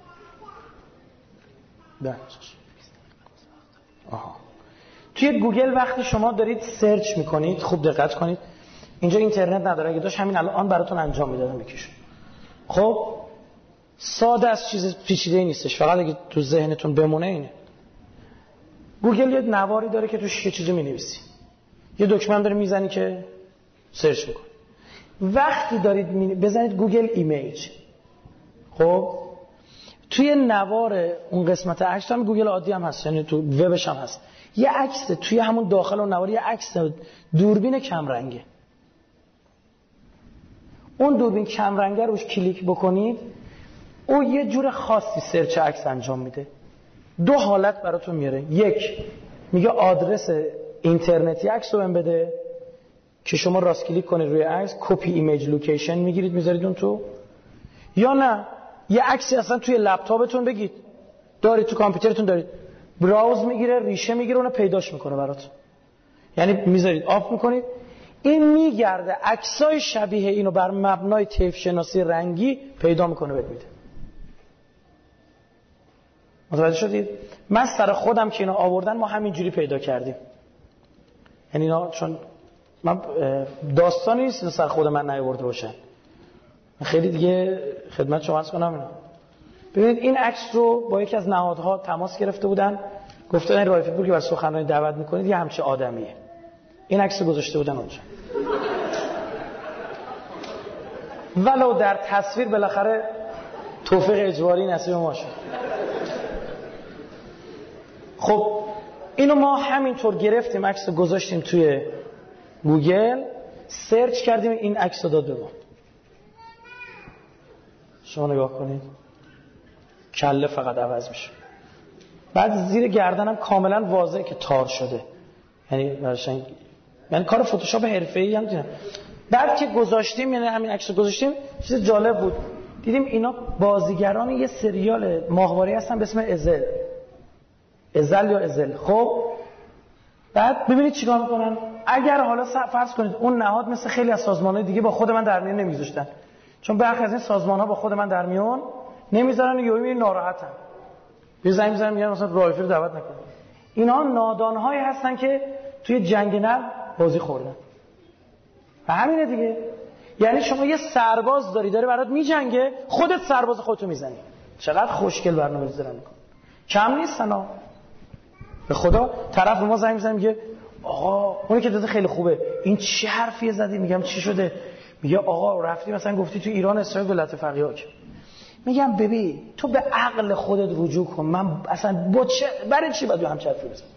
توی گوگل وقتی شما دارید سرچ میکنید، خوب دقت کنید، اینجا اینترنت نداره، اگه داشت همین الان براتون انجام میدادم بکشون. خب ساده از چیز پیچیده نیستش، فقط اگه تو ذهنتون بمونه اینه. گوگل یه نواری داره که توش یه چیزی مینویسی، یه دکمه داره میزنی که سرچ میکنی. وقتی دارید بزنید گوگل ایمیج، خب توی نوار اون قسمت عکس هم گوگل عادی هم هست، یعنی تو وبش هم هست، یه عکس توی همون داخل اون نوار، یه عکس دوربین کم رنگه. اون دوربین کم رنگه روش کلیک بکنید، او یه جور خاصی سرچ عکس انجام میده. 2 حالت براتون میاره. یک میگه آدرس اینترنتی عکس رو بهم بده که شما راست کلیک کنید روی عکس، کپی ایمیج لوکیشن میگیرید میذارید اون تو، یا نه یه عکسی اصلا توی لپتاپتون بگید دارید، تو کامپیوترتون دارید، براوز میگیره، ریشه میگیره، اونو پیداش میکنه براتون. یعنی میذارید آف میکنید، این میگرده عکسای شبیه اینو بر مبنای طیف شناسی رنگی پیدا میکنه بهت میده. متوجه شدید؟ من سر خودم که اینا آوردن ما همینجوری پیدا کردیم. یعنی اینا چون من داستانی نیست سر خود من نیاورده باشن، خیلی دیگه خدمت شما عرض کنم اینا. ببینید این عکس رو با یکی از نهادها تماس گرفته بودن، گفتن این رایفی پور که بر سخنرانی دعوت میکنید یه همچه آدمیه. این عکس رو گذاشته بودن اونجا، ولو در تصویر بالاخره توفیق اجباری نصیب ما شد. خب اینو ما همینطور گرفتیم، عکس رو گذاشتیم توی گوگل، سرچ کردیم، این عکس رو داد به ما. شما نگاه کنید، کله فقط عوض میشه. بعد زیر گردنم کاملا واضحه که تار شده، یعنی برشن، یعنی کار فتوشاپ حرفه‌ای هم دیدم. بعد که گذاشتیم، یعنی همین عکس رو گذاشتیم، چیز جالب بود، دیدیم اینا بازیگران یه سریال ماهواره‌ای هستن به اسم ازل یا ازل. خب بعد ببینید چیکار میکنن. اگر حالا فرض کنید اون نهاد مثل خیلی از سازمان‌های دیگه با خود من در میون نمیذاشتن، چون برخی از این سازمان‌ها با خود من در میون نمیذارن و یهو ناراحتن، یه زنگ می‌زنن میگن مثلا رایفی رو دعوت نکن. اینا نادان‌هایی هستن که توی جنگ نرم بازی خوردن. و همینه دیگه. یعنی شما یه سرباز داره برات میجنگه، خودت سرباز خودتو میزنی. چقدر خوشگل برنامه‌ریزی دارن میکنن. کم نیستن ها. به خدا طرف به ما زنگ میزنه میگه آقا اونی که داده خیلی خوبه، این چه حرفی زدی؟ میگم چی شده؟ میگه آقا رفتی مثلا گفتی تو ایران اسرائیل دولت فقیه‌اک. میگم ببین تو به عقل خودت رجوع کن، من اصلا برای چی باید همچین حرفی بزنم؟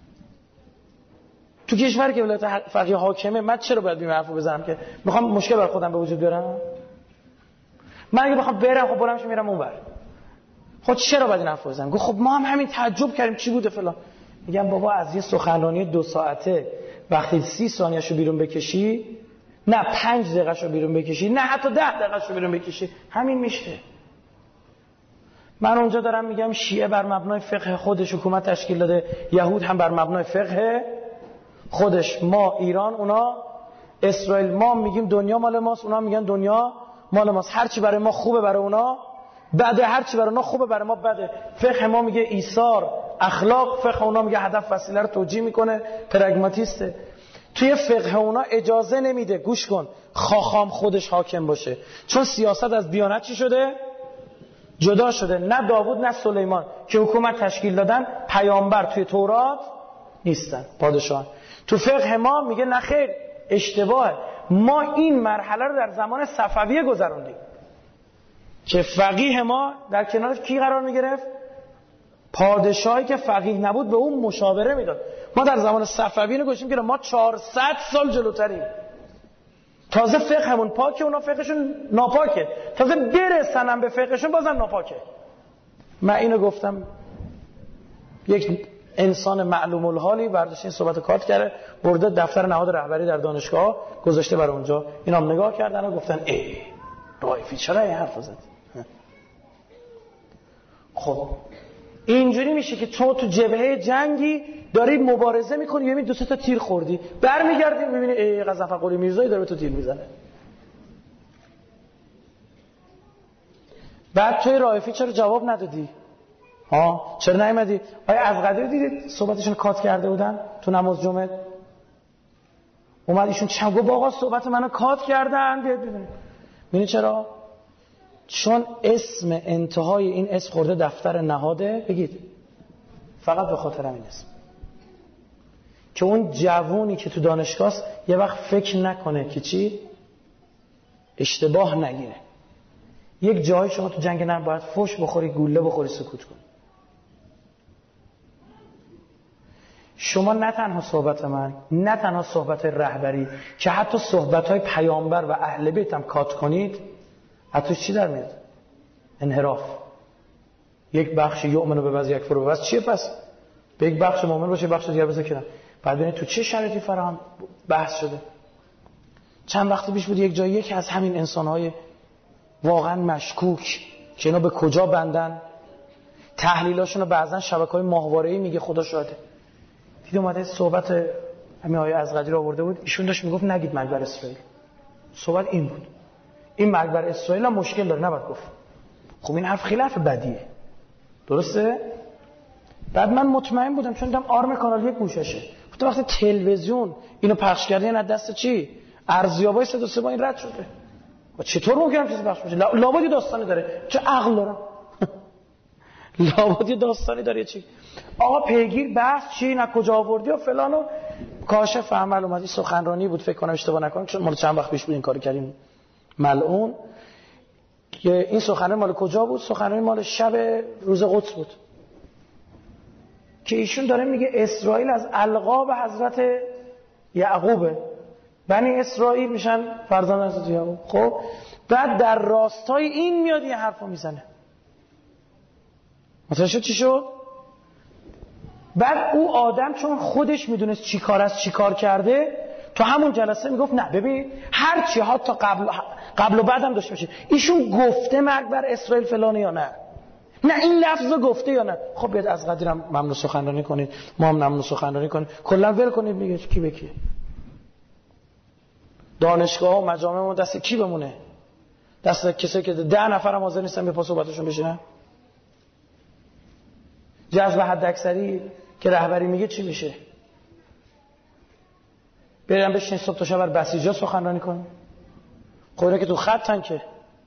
تو کشور که ولایت فقیه حاکمه، من چرا باید این حرفو بزنم که میخوام مشکل بر خودم به وجود بیارم؟ من اگه بخوام برم خب برامش میرم اونور. خب چرا باید این حرفو بزنم؟ گفت خب ما هم همین تعجب کردیم چی بوده فلان. میگم بابا از یه سخنرانی 2 ساعته وقتی 30 ثانیه‌شو بیرون بکشی، نه 5 دقیقه‌شو بیرون بکشی، نه حتی 10 دقیقه‌شو بیرون بکشی، همین میشه. من اونجا دارم میگم شیعه بر مبنای فقه خودش حکومت تشکیل داده، یهود هم بر مبنای فقه خودش. ما ایران، اونا اسرائیل. ما میگیم دنیا مال ماست، اونا میگن دنیا مال ماست. هر چی برای ما خوبه برای اونا بده، هر چی برای اونا خوبه برای ما بده. فقه ما میگه ایثار اخلاق، فقه اونا میگه هدف وسیله رو توجیه میکنه، پراگماتیسته. توی فقه اونا اجازه نمیده، گوش کن، خاخام خودش حاکم باشه، چون سیاست از دیانت چی شده؟ جدا شده. نه داوود نه سلیمان که حکومت تشکیل دادن پیامبر توی تورات نیستن، پادشاهان. تو فقه ما میگه نه خیر، اشتباهه. ما این مرحله رو در زمان صفویه گذروندیم که فقیه ما در کنار کی قرار میگرفت؟ پادشاهی که فقیه نبود به اون مشاوره میداد. ما در زمان صفویه گذاشتیم که ما 400 سال جلوتریم. تازه فقهمون پاکه، اونا فقهشون ناپاکه. تازه برسنم به فقهشون بازم ناپاکه. من اینو گفتم، یک انسان معلوم الحالی برداشت این صحبت کات کرده، برده دفتر نهاد رهبری در دانشگاه گذاشته برای اونجا. اینا هم نگاه کردن و گفتن رایفی چرا این حرف زد؟ خب اینجوری میشه که تو جبهه جنگی داری مبارزه میکنی، میبینی 2-3 تا تیر خوردی، برمیگردی میبینی غضنفر قلی میرزایی داره به تو تیر میزنه. بعد توی رایفی چرا جواب ندادی؟ چرا نیومدی؟ آیا از قدیر دیدید صحبتشون کات کرده بودن تو نماز جمعه؟ اومد ایشون چند گفت آقا صحبت منو کات کردن، بیاید ببینید. می‌بینی چرا؟ چون اسم انتهای این اسم خورده دفتر نهاده. بگید فقط به خاطر این اسم، که اون جوونی که تو دانشگاه است یه وقت فکر نکنه که چی اشتباه نگیره. یک جایی شما تو جنگ نه باید فوش بخوری، گوله بخوری، سکوت کن. شما نه تنها صحبت من، نه تنها صحبت رهبری، که حتی صحبت‌های پیامبر و اهل بیت هم کات کنید، حتی چی در میاد؟ انحراف. یک بخش یؤمن به بعض یکفر به بعض. چیه پس؟ به یک بخش مؤمن باشه، بخش دیگه بذارن. بعد ببینید تو چه شرایطی فراهم بحث شده. چند وقت پیش بود یک جایی یکی از همین انسان‌های واقعا مشکوک که اینا به کجا بندن، تحلیلاشون رو بعضن شبکه‌های ماهواره‌ای میگه خدا شاهده. دید اومده صحبت همین آیه از قدیر آورده بود، ایشون داشت میگفت نگید مرگ بر اسرائیل. صحبت این بود، این مرگ بر اسرائیل هم مشکل داره، نباید گفت. خب این حرف خیلی حرف بدیه، درسته؟ بعد من مطمئن بودم چون دیدم آرم کانال 1 گوششه. گفتم وقتی تلویزیون اینو پخش کرده یعنی دست چی؟ ارزیابای 3 با این رد شده. و چطور ممکنه چیزی پخش بشه؟ لابد یه داستانی داره. چه عقل دارم؟ لابد یه داستانی داره. چی؟ آقا پیگیر بحث چی، نه کجا آوردی و فلان و کاشف عمل اومدی. سخنرانی بود فکر کنم اشتباه نکنم، چون مال چند وقت پیش بود این کارو کردیم. ملعون که این سخنرانی مال کجا بود؟ سخنرانی مال شب روز قدس بود که ایشون داره میگه اسرائیل از القاب حضرت یعقوبه، بنی اسرائیل میشن فرزند حضرت یعقوب. خب بعد در راستای این میاد یه حرفو میزنه. متوجه شد چی شد؟ بعد او آدم چون خودش میدونست چی کار است چی کار کرده، تو همون جلسه میگفت نه ببین هر چی ها تا قبل و بعدم داشته باشه، ایشون گفته مرگ بر اسرائیل فلانه یا نه این لفظو گفته یا نه. خب بیاد از قدیرم ممنوع سخنرانی کنید، ما هم ممنوع سخنرانی کنیم، کلا ول کنید. میگه کی به کی؟ دانشگاه و مجامع ما دست کی بمونه؟ دست کسایی که 10 نفر هم حاضر نیستن به پا صحبتشون بشینن. جذب حداکثری که رهبری میگه چی میشه؟ بریم بشین صبح تا شب بر بسیجا سخنرانی کنیم. خب اینا که تو خطن که.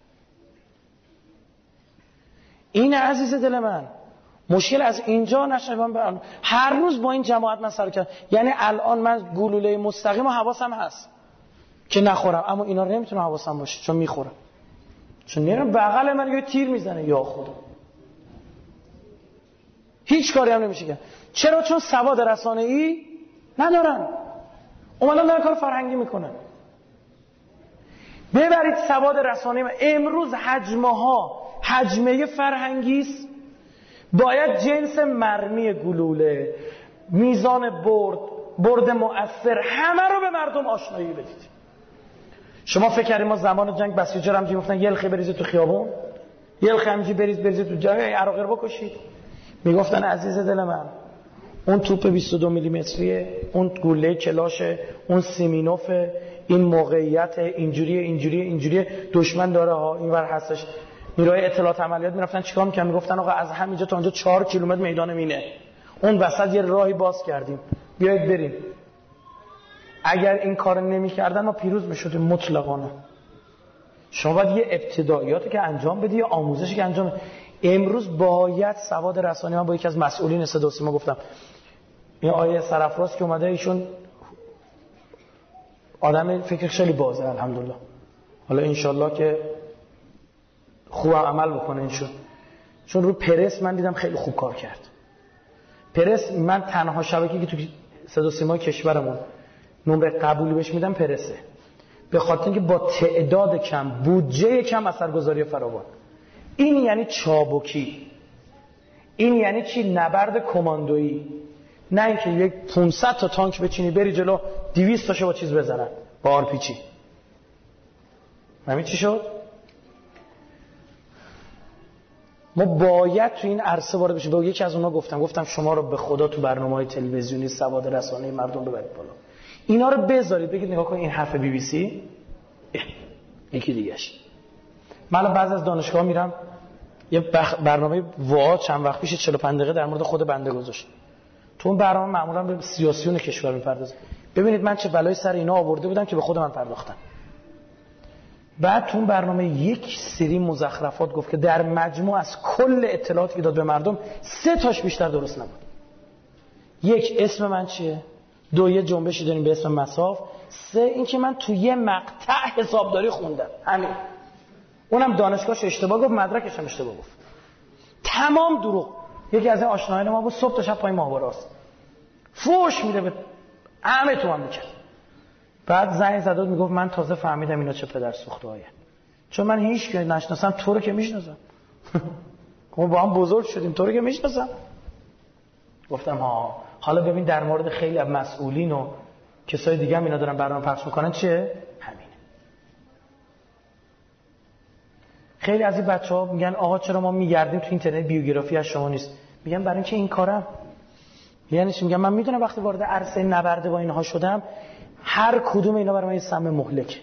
این عزیز دل من مشکل از اینجا نشه. من هر روز با این جماعت من سر کردم، یعنی الان من گلوله مستقیم و حواسم هست که نخورم، اما اینا رو نمیتونم حواسم باشه چون میخورم، چون میرم بغل من یه تیر میزنه. یا خدا هیچ کاری هم نمیشه کرد. چرا؟ چون سواد رسانه‌ای ندارن. اومدن دارن کار فرهنگی میکنن. ببرید سواد رسانه. امروز حجمه فرهنگی است. باید جنس مرمی گلوله، میزان برد مؤثر، همه رو به مردم آشنایی بدید. شما فکر کردید ما زمان جنگ بسیجا هم میگفتن یلخی بریزید تو خیابون، یلخی همینجوری بریزید تو جنگ عراقی رو بکشید؟ میگفتن عزیز دل من، اون توپ 22 میلیمتریه، اون گوله کلاشه، اون سیمینوفه، این موقعیت اینجوری دشمن داره ها، اینور هستش. نیروهای اطلاعات عملیات میرفتن چیکار میکنن؟ میگفتن آقا از همینجا تا اونجا 4 کیلومتر میدان مینه، اون وسط یه راهی باز کردیم، بیایید بریم. اگر این کار نمی‌کردن ما پیروز می‌شدیم مطلقاً. شما باید یه ابتداییاتی که انجام بدی، یا آموزشی که انجام بدی. امروز باید سواد رسانه‌ای. من با یکی از مسئولین صدا و سیما گفتم، این آیه سرافراز که اومده، ایشون آدم فکر خیلی بازه الحمدلله، حالا انشالله که خوب عمل بکنه ایشون. چون رو پرس من دیدم خیلی خوب کار کرد. پرس من تنها شبکه‌ای که تو صدا و سیمای کشورمون نمره قبولی بهش میدم پرسه، به خاطر اینکه با تعداد کم، بودجه کم، اثرگذاری فراوان. این یعنی چابکی. این یعنی چی؟ نبرد کماندویی. نه اینکه یک 500 تا تانک بچینی بری جلو 200 تاشو با چیز بزنن، با آرپیچی. همین چی شد؟ ما باید تو این عرصه وارد بشیم. به یکی از اونها گفتم شما رو به خدا تو برنامه‌های تلویزیونی سواد رسانه‌ای مردم ببرید بالا. اینا رو بذارید، بگید نگاه کن این حرف بی بی سی، یکی دیگه‌اش. من بعضی از دانشگاه میرم، یه برنامه وا چند وقت پیش 45 دقیقه در مورد خود بنده گذاشت. تو اون برنامه معمولا به سیاسیون کشور میپردازه. ببینید من چه بلایی سر اینا آورده بودم که به خود من پرداختن. بعد تو اون برنامه یک سری مزخرفات گفت که در مجموع از کل اطلاعاتی که داد به مردم 3 تاش بیشتر درست نبود. یک، اسم من چیه؟ 2، یه جنبشی داریم به اسم مساف. 3، این که من توی یه مقطع حسابداری خوندم. همین. اونم دانشگاهش اشتباه گفت، مدرکش هم اشتباه گفت. تمام دروغ. یکی از این آشنایان ما بود، صبح تا شب پای ماهواره‌است. فوش میده به همه تو هم میکرد. بعد زنگ زد میگفت من تازه فهمیدم اینا چه پدر سوخته‌ایه. چون من هیچ که نشناسم، تو رو که میشناسم. ما با هم بزرگ شدیم، تو رو که میشناسم. گفتم ها، حالا ببین در مورد خیلی از مسئولین و کسای دیگه هم اینا دارن برنامه پخش میکنن چیه؟ همینه. خیلی از این بچه‌ها میگن آقا چرا ما میگردیم تو اینترنت بیوگرافی از شما نیست؟ میگم برای اینکه این کارم. یعنی چی؟ میگم من میدونم وقتی وارد عرصه نبرد با اینها شدم، هر کدوم اینا برای من یه سم مهلک.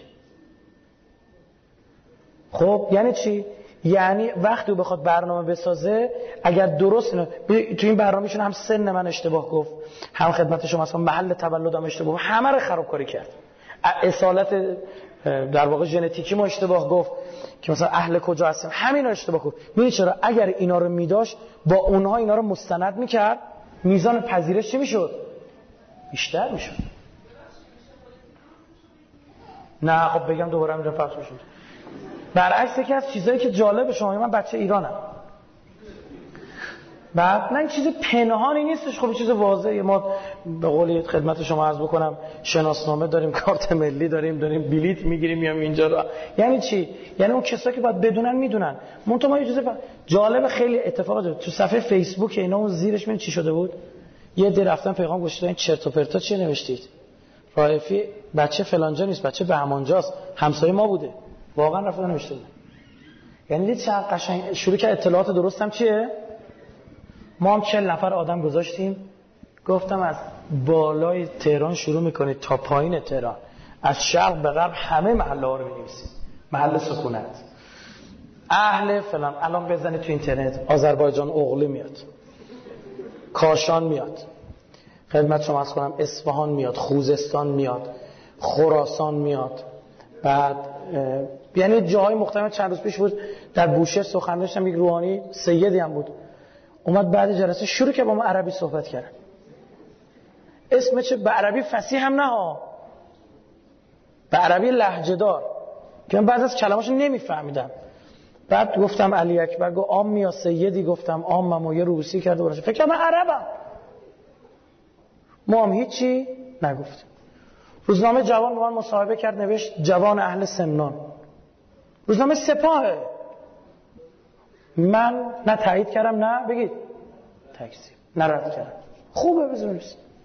خب یعنی چی؟ یعنی وقتی بخواد برنامه بسازه، اگر درست تو این برنامه‌شون هم سن من اشتباه گفت، هم خدمت شما اصلا محل تولدم اشتباه گفت، همه رو خرابکاری کرد. اصالت در واقع ژنتیکی ما اشتباه گفت که مثلا اهل کجا هستیم، همینا اشتباه گفت. می‌دونی چرا؟ اگر اینا رو می‌داشت، با اونها اینا رو مستند می‌کرد، میزان پذیرش چی می‌شد؟ بیشتر می‌شد. نه خب بگم دوباره میرم پخش بشه. برعکس یکی از چیزایی که جالب شما، من بچه ایرانم. بعد نه این چیز پنهانی نیستش، خب چیز واضحه. ما به قول خدمت شما عرض بکنم شناسنامه داریم، کارت ملی داریم بلیط میگیریم میام اینجا رو. یعنی چی؟ یعنی اون کسایی که باید بدونن میدونن. منتها ما یه چیز جالب خیلی اتفاق افتاد تو صفحه فیسبوک اینا، اون زیرش ببین چی شده بود. یه دی رفتن پیغام گذاشتن این چرت و پرتا چی نوشتید؟ رائفی بچه فلانجا نیست، بچه بهمانجاست، همسایه ما بوده. واقعا رفتن نوشته بود. یعنی دید چقدر قشنگ شروع کرد. اطلاعات درست هم چیه؟ ما هم 40 نفر آدم گذاشتیم، گفتم از بالای تهران شروع میکنید تا پایین تهران، از شرق به غرب همه محله ها رو بنویسید، محل سکونت، اهل فلان. الان بزنید تو اینترنت آذربایجان اغلی میاد، کاشان میاد، خدمت شما عرض کنم اصفهان میاد، خوزستان میاد، خراسان میاد. بعد یعنی جاهای مختلف. چند روز پیش بود در بوشهر سخن داشتم، یک روحانی سیدی هم بود، اومد بعد جلسه شروع که با ما عربی صحبت کردن. اسم چه؟ به عربی فصیح هم نه ها، به عربی لهجه دار که من بعضی از کلماشو نمیفهمیدم. بعد گفتم علی اکبر، گفت عام یا سیدی، گفتم عامم، و یه روسی کرده براش، فکر کنم عربم. ما هم هیچی نگفتیم. روزنامه جوان با من مصاحبه کرد، نوشت جوان اهل سمنان، روزنامه سپاهه. من نه تایید کردم نه بگید تکذیب، نه رد کردم. خوبه بزنید.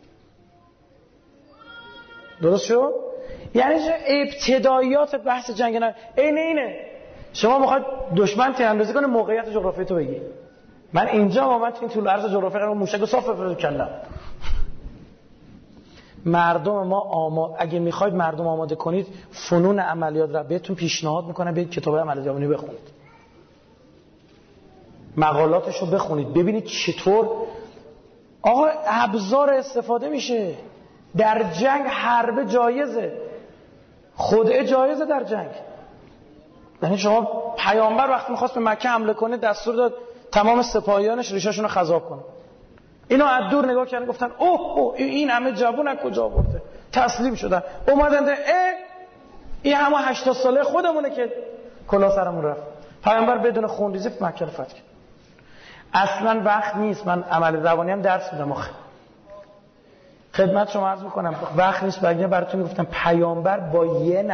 درست شد؟ یعنی ابتداییات بحث جنگ نه اینه. شما میخواید دشمن تیراندازی کنه موقعیت جغرافیایی تو بگی. من اینجا با من تو این طول عرض جغرافیایی رو موشک صاف بفرستم کلم. مردم ما اگه میخواید مردم آماده کنید فنون عملیات رو بهتون پیشنهاد میکنم برید کتاب عملیات جوانی بخونید. مقالاتشو بخونید ببینید چطور آقا ابزار استفاده میشه. در جنگ حرب جایزه، خدعه جایزه در جنگ. یعنی شما پیامبر وقتی میخواست به مکه حمله کنه دستور داد تمام سپاهیانش ریشاشون رو خضاب کنه. اینا از دور نگاه کردن گفتن اوه این همه جوون از کجا آورده؟ تسلیم شدن. اومدن این همه 80 ساله خودمونه که کلاه سرمون رفت. پیامبر بدون خونریزی مکه رو فتح کرد. اصلا وقت نیست. من عمل روانی هم درس میدم خدمت شما عرض میکنم وقت نیست. براتون میگفتم پیامبر با یه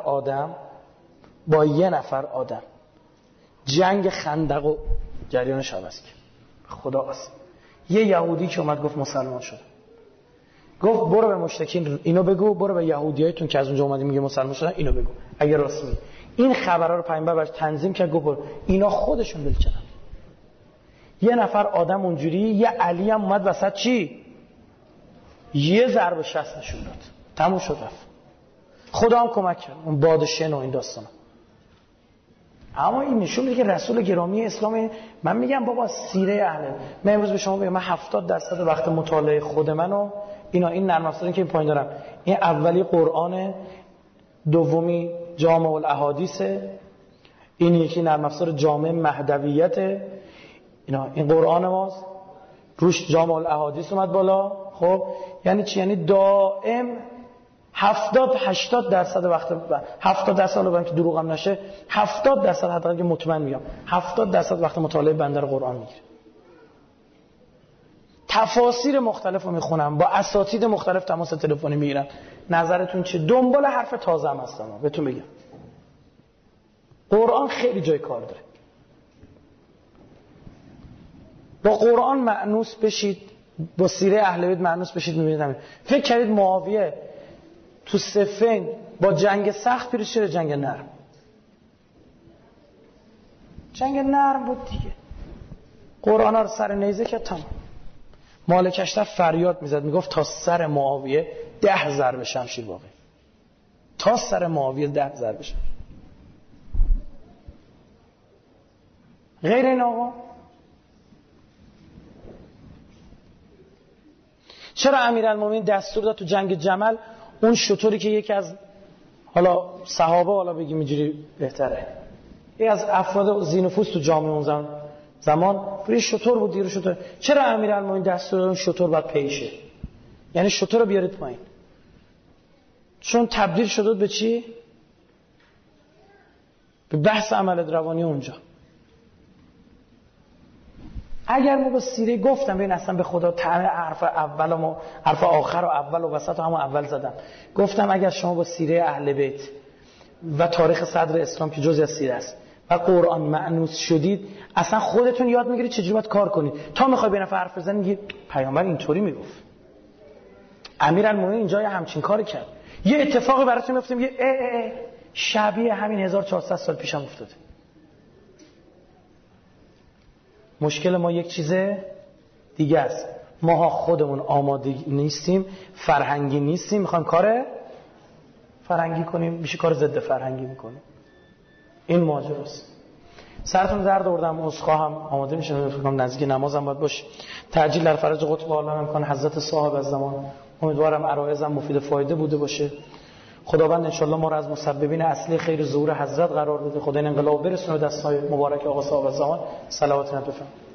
نفر آدم جنگ خندق و جریانش عوض کرد. خدا قسم. یه یهودی که اومد گفت مسلمان شد، گفت برو به مشرکین اینو بگو، برو به یهودیایتون که از اونجا اومدی میگه مسلمان شدن اینو بگو اگه راست میگی. این خبرها رو پیامبر براش تنظیم کرد. گفت اینا خودشون بلچنن. یه نفر آدم اونجوری. یه علی هم اومد وسط چی؟ یه ضرب 60 نشون داد. تموم شد رفت. خدا هم کمک کرد. اون بادشن و این داستانا. اما این نشون میده که رسول گرامی اسلام. من میگم بابا سیره اهل. من امروز به شما بگم من 70% وقت مطالعه خود منو این نرم افزاری که این پایین دارم، این اولی قرآن، دومی جامع الاحادیث، این یکی نرم افزار جامع مهدویت. این قرآن ماست، روش جامع الاحادیث اومد بالا. خب یعنی چی؟ یعنی دائم 70-80% وقت 70% رو بگم که دروغم نشه 70% حداقل که مطمئن میگم 70% وقت مطالعه بنده رو قرآن میگیره. تفاسیر مختلف رو میخونم، با اساتید مختلف تماس تلفنی میگیرم. نظرتون چیه؟ دنبال حرف تازه هم هستم بهتون بگم. قرآن خیلی جای کار داره. با قرآن مأنوس بشید، با سیره اهل بیت مأنوس بشید. میبینید فکر کردید معاویه تو صفین با جنگ سخت پیروز شده؟ جنگ نرم. جنگ نرم بود دیگه. قرآن ها رو سر نیزه کرد تمام. مالک اشرف فریاد میزد میگفت تا سر معاویه 10 ضرب شمشیر واقع. تا سر معاویه 10 ضرب شمشیر. غیر این آقا چرا امیرالمومنین دستور داد تو جنگ جمل اون شطوری که یکی از حالا صحابه حالا بگیم اینجوری بهتره یکی از افراد ذی‌نفوذ تو جامعه اون زمان روی شطور بود دیگه شطور، چرا امیرالمومنین دستور داد اون شطور باید پیشه؟ یعنی شطور رو بیارید پایین. چون تبدیل شده به چی؟ به بحث عمل روانی اونجا. اگر ما با سیره گفتم ببین اصلا به خدا طعم حرف اولمو حرف آخر و اول و وسط و همون اول زدم. گفتم اگر شما با سیره اهل بیت و تاریخ صدر اسلام که جزئی از سیره است و قرآن مأنوس شدید، اصلا خودتون یاد میگیرید چجوری باید کار کنید. تا میخوای به نفر حرف بزنی میگی پیامبر اینطوری میگفت، امیرالمومنین اینجا همچین کاری کرد. یه اتفاقی براتون میفته میگه شبیه همین 1400 سال پیشم افتاده. مشکل ما یک چیز دیگه است. ما خودمون آماده نیستیم، فرهنگی نیستیم، میخوایم کار فرهنگی کنیم، میشه کار ضد فرهنگی میکنیم. این ماجراست. سرتون درد آوردم، عذرخواهم. آماده میشم فکر کنم نزدیک نمازم باید باشه. تعجیل در فرج قطب عالم امکان حضرت صاحب از زمان. امیدوارم عرایزم مفید فایده بوده باشه. خداوند انشالله ما را از مسببین اصلی خیر ظهور حضرت قرار بده. خدا این انقلاب برسونه دستای مبارک آقا صاحب از زمان. صلوات بفرمایید.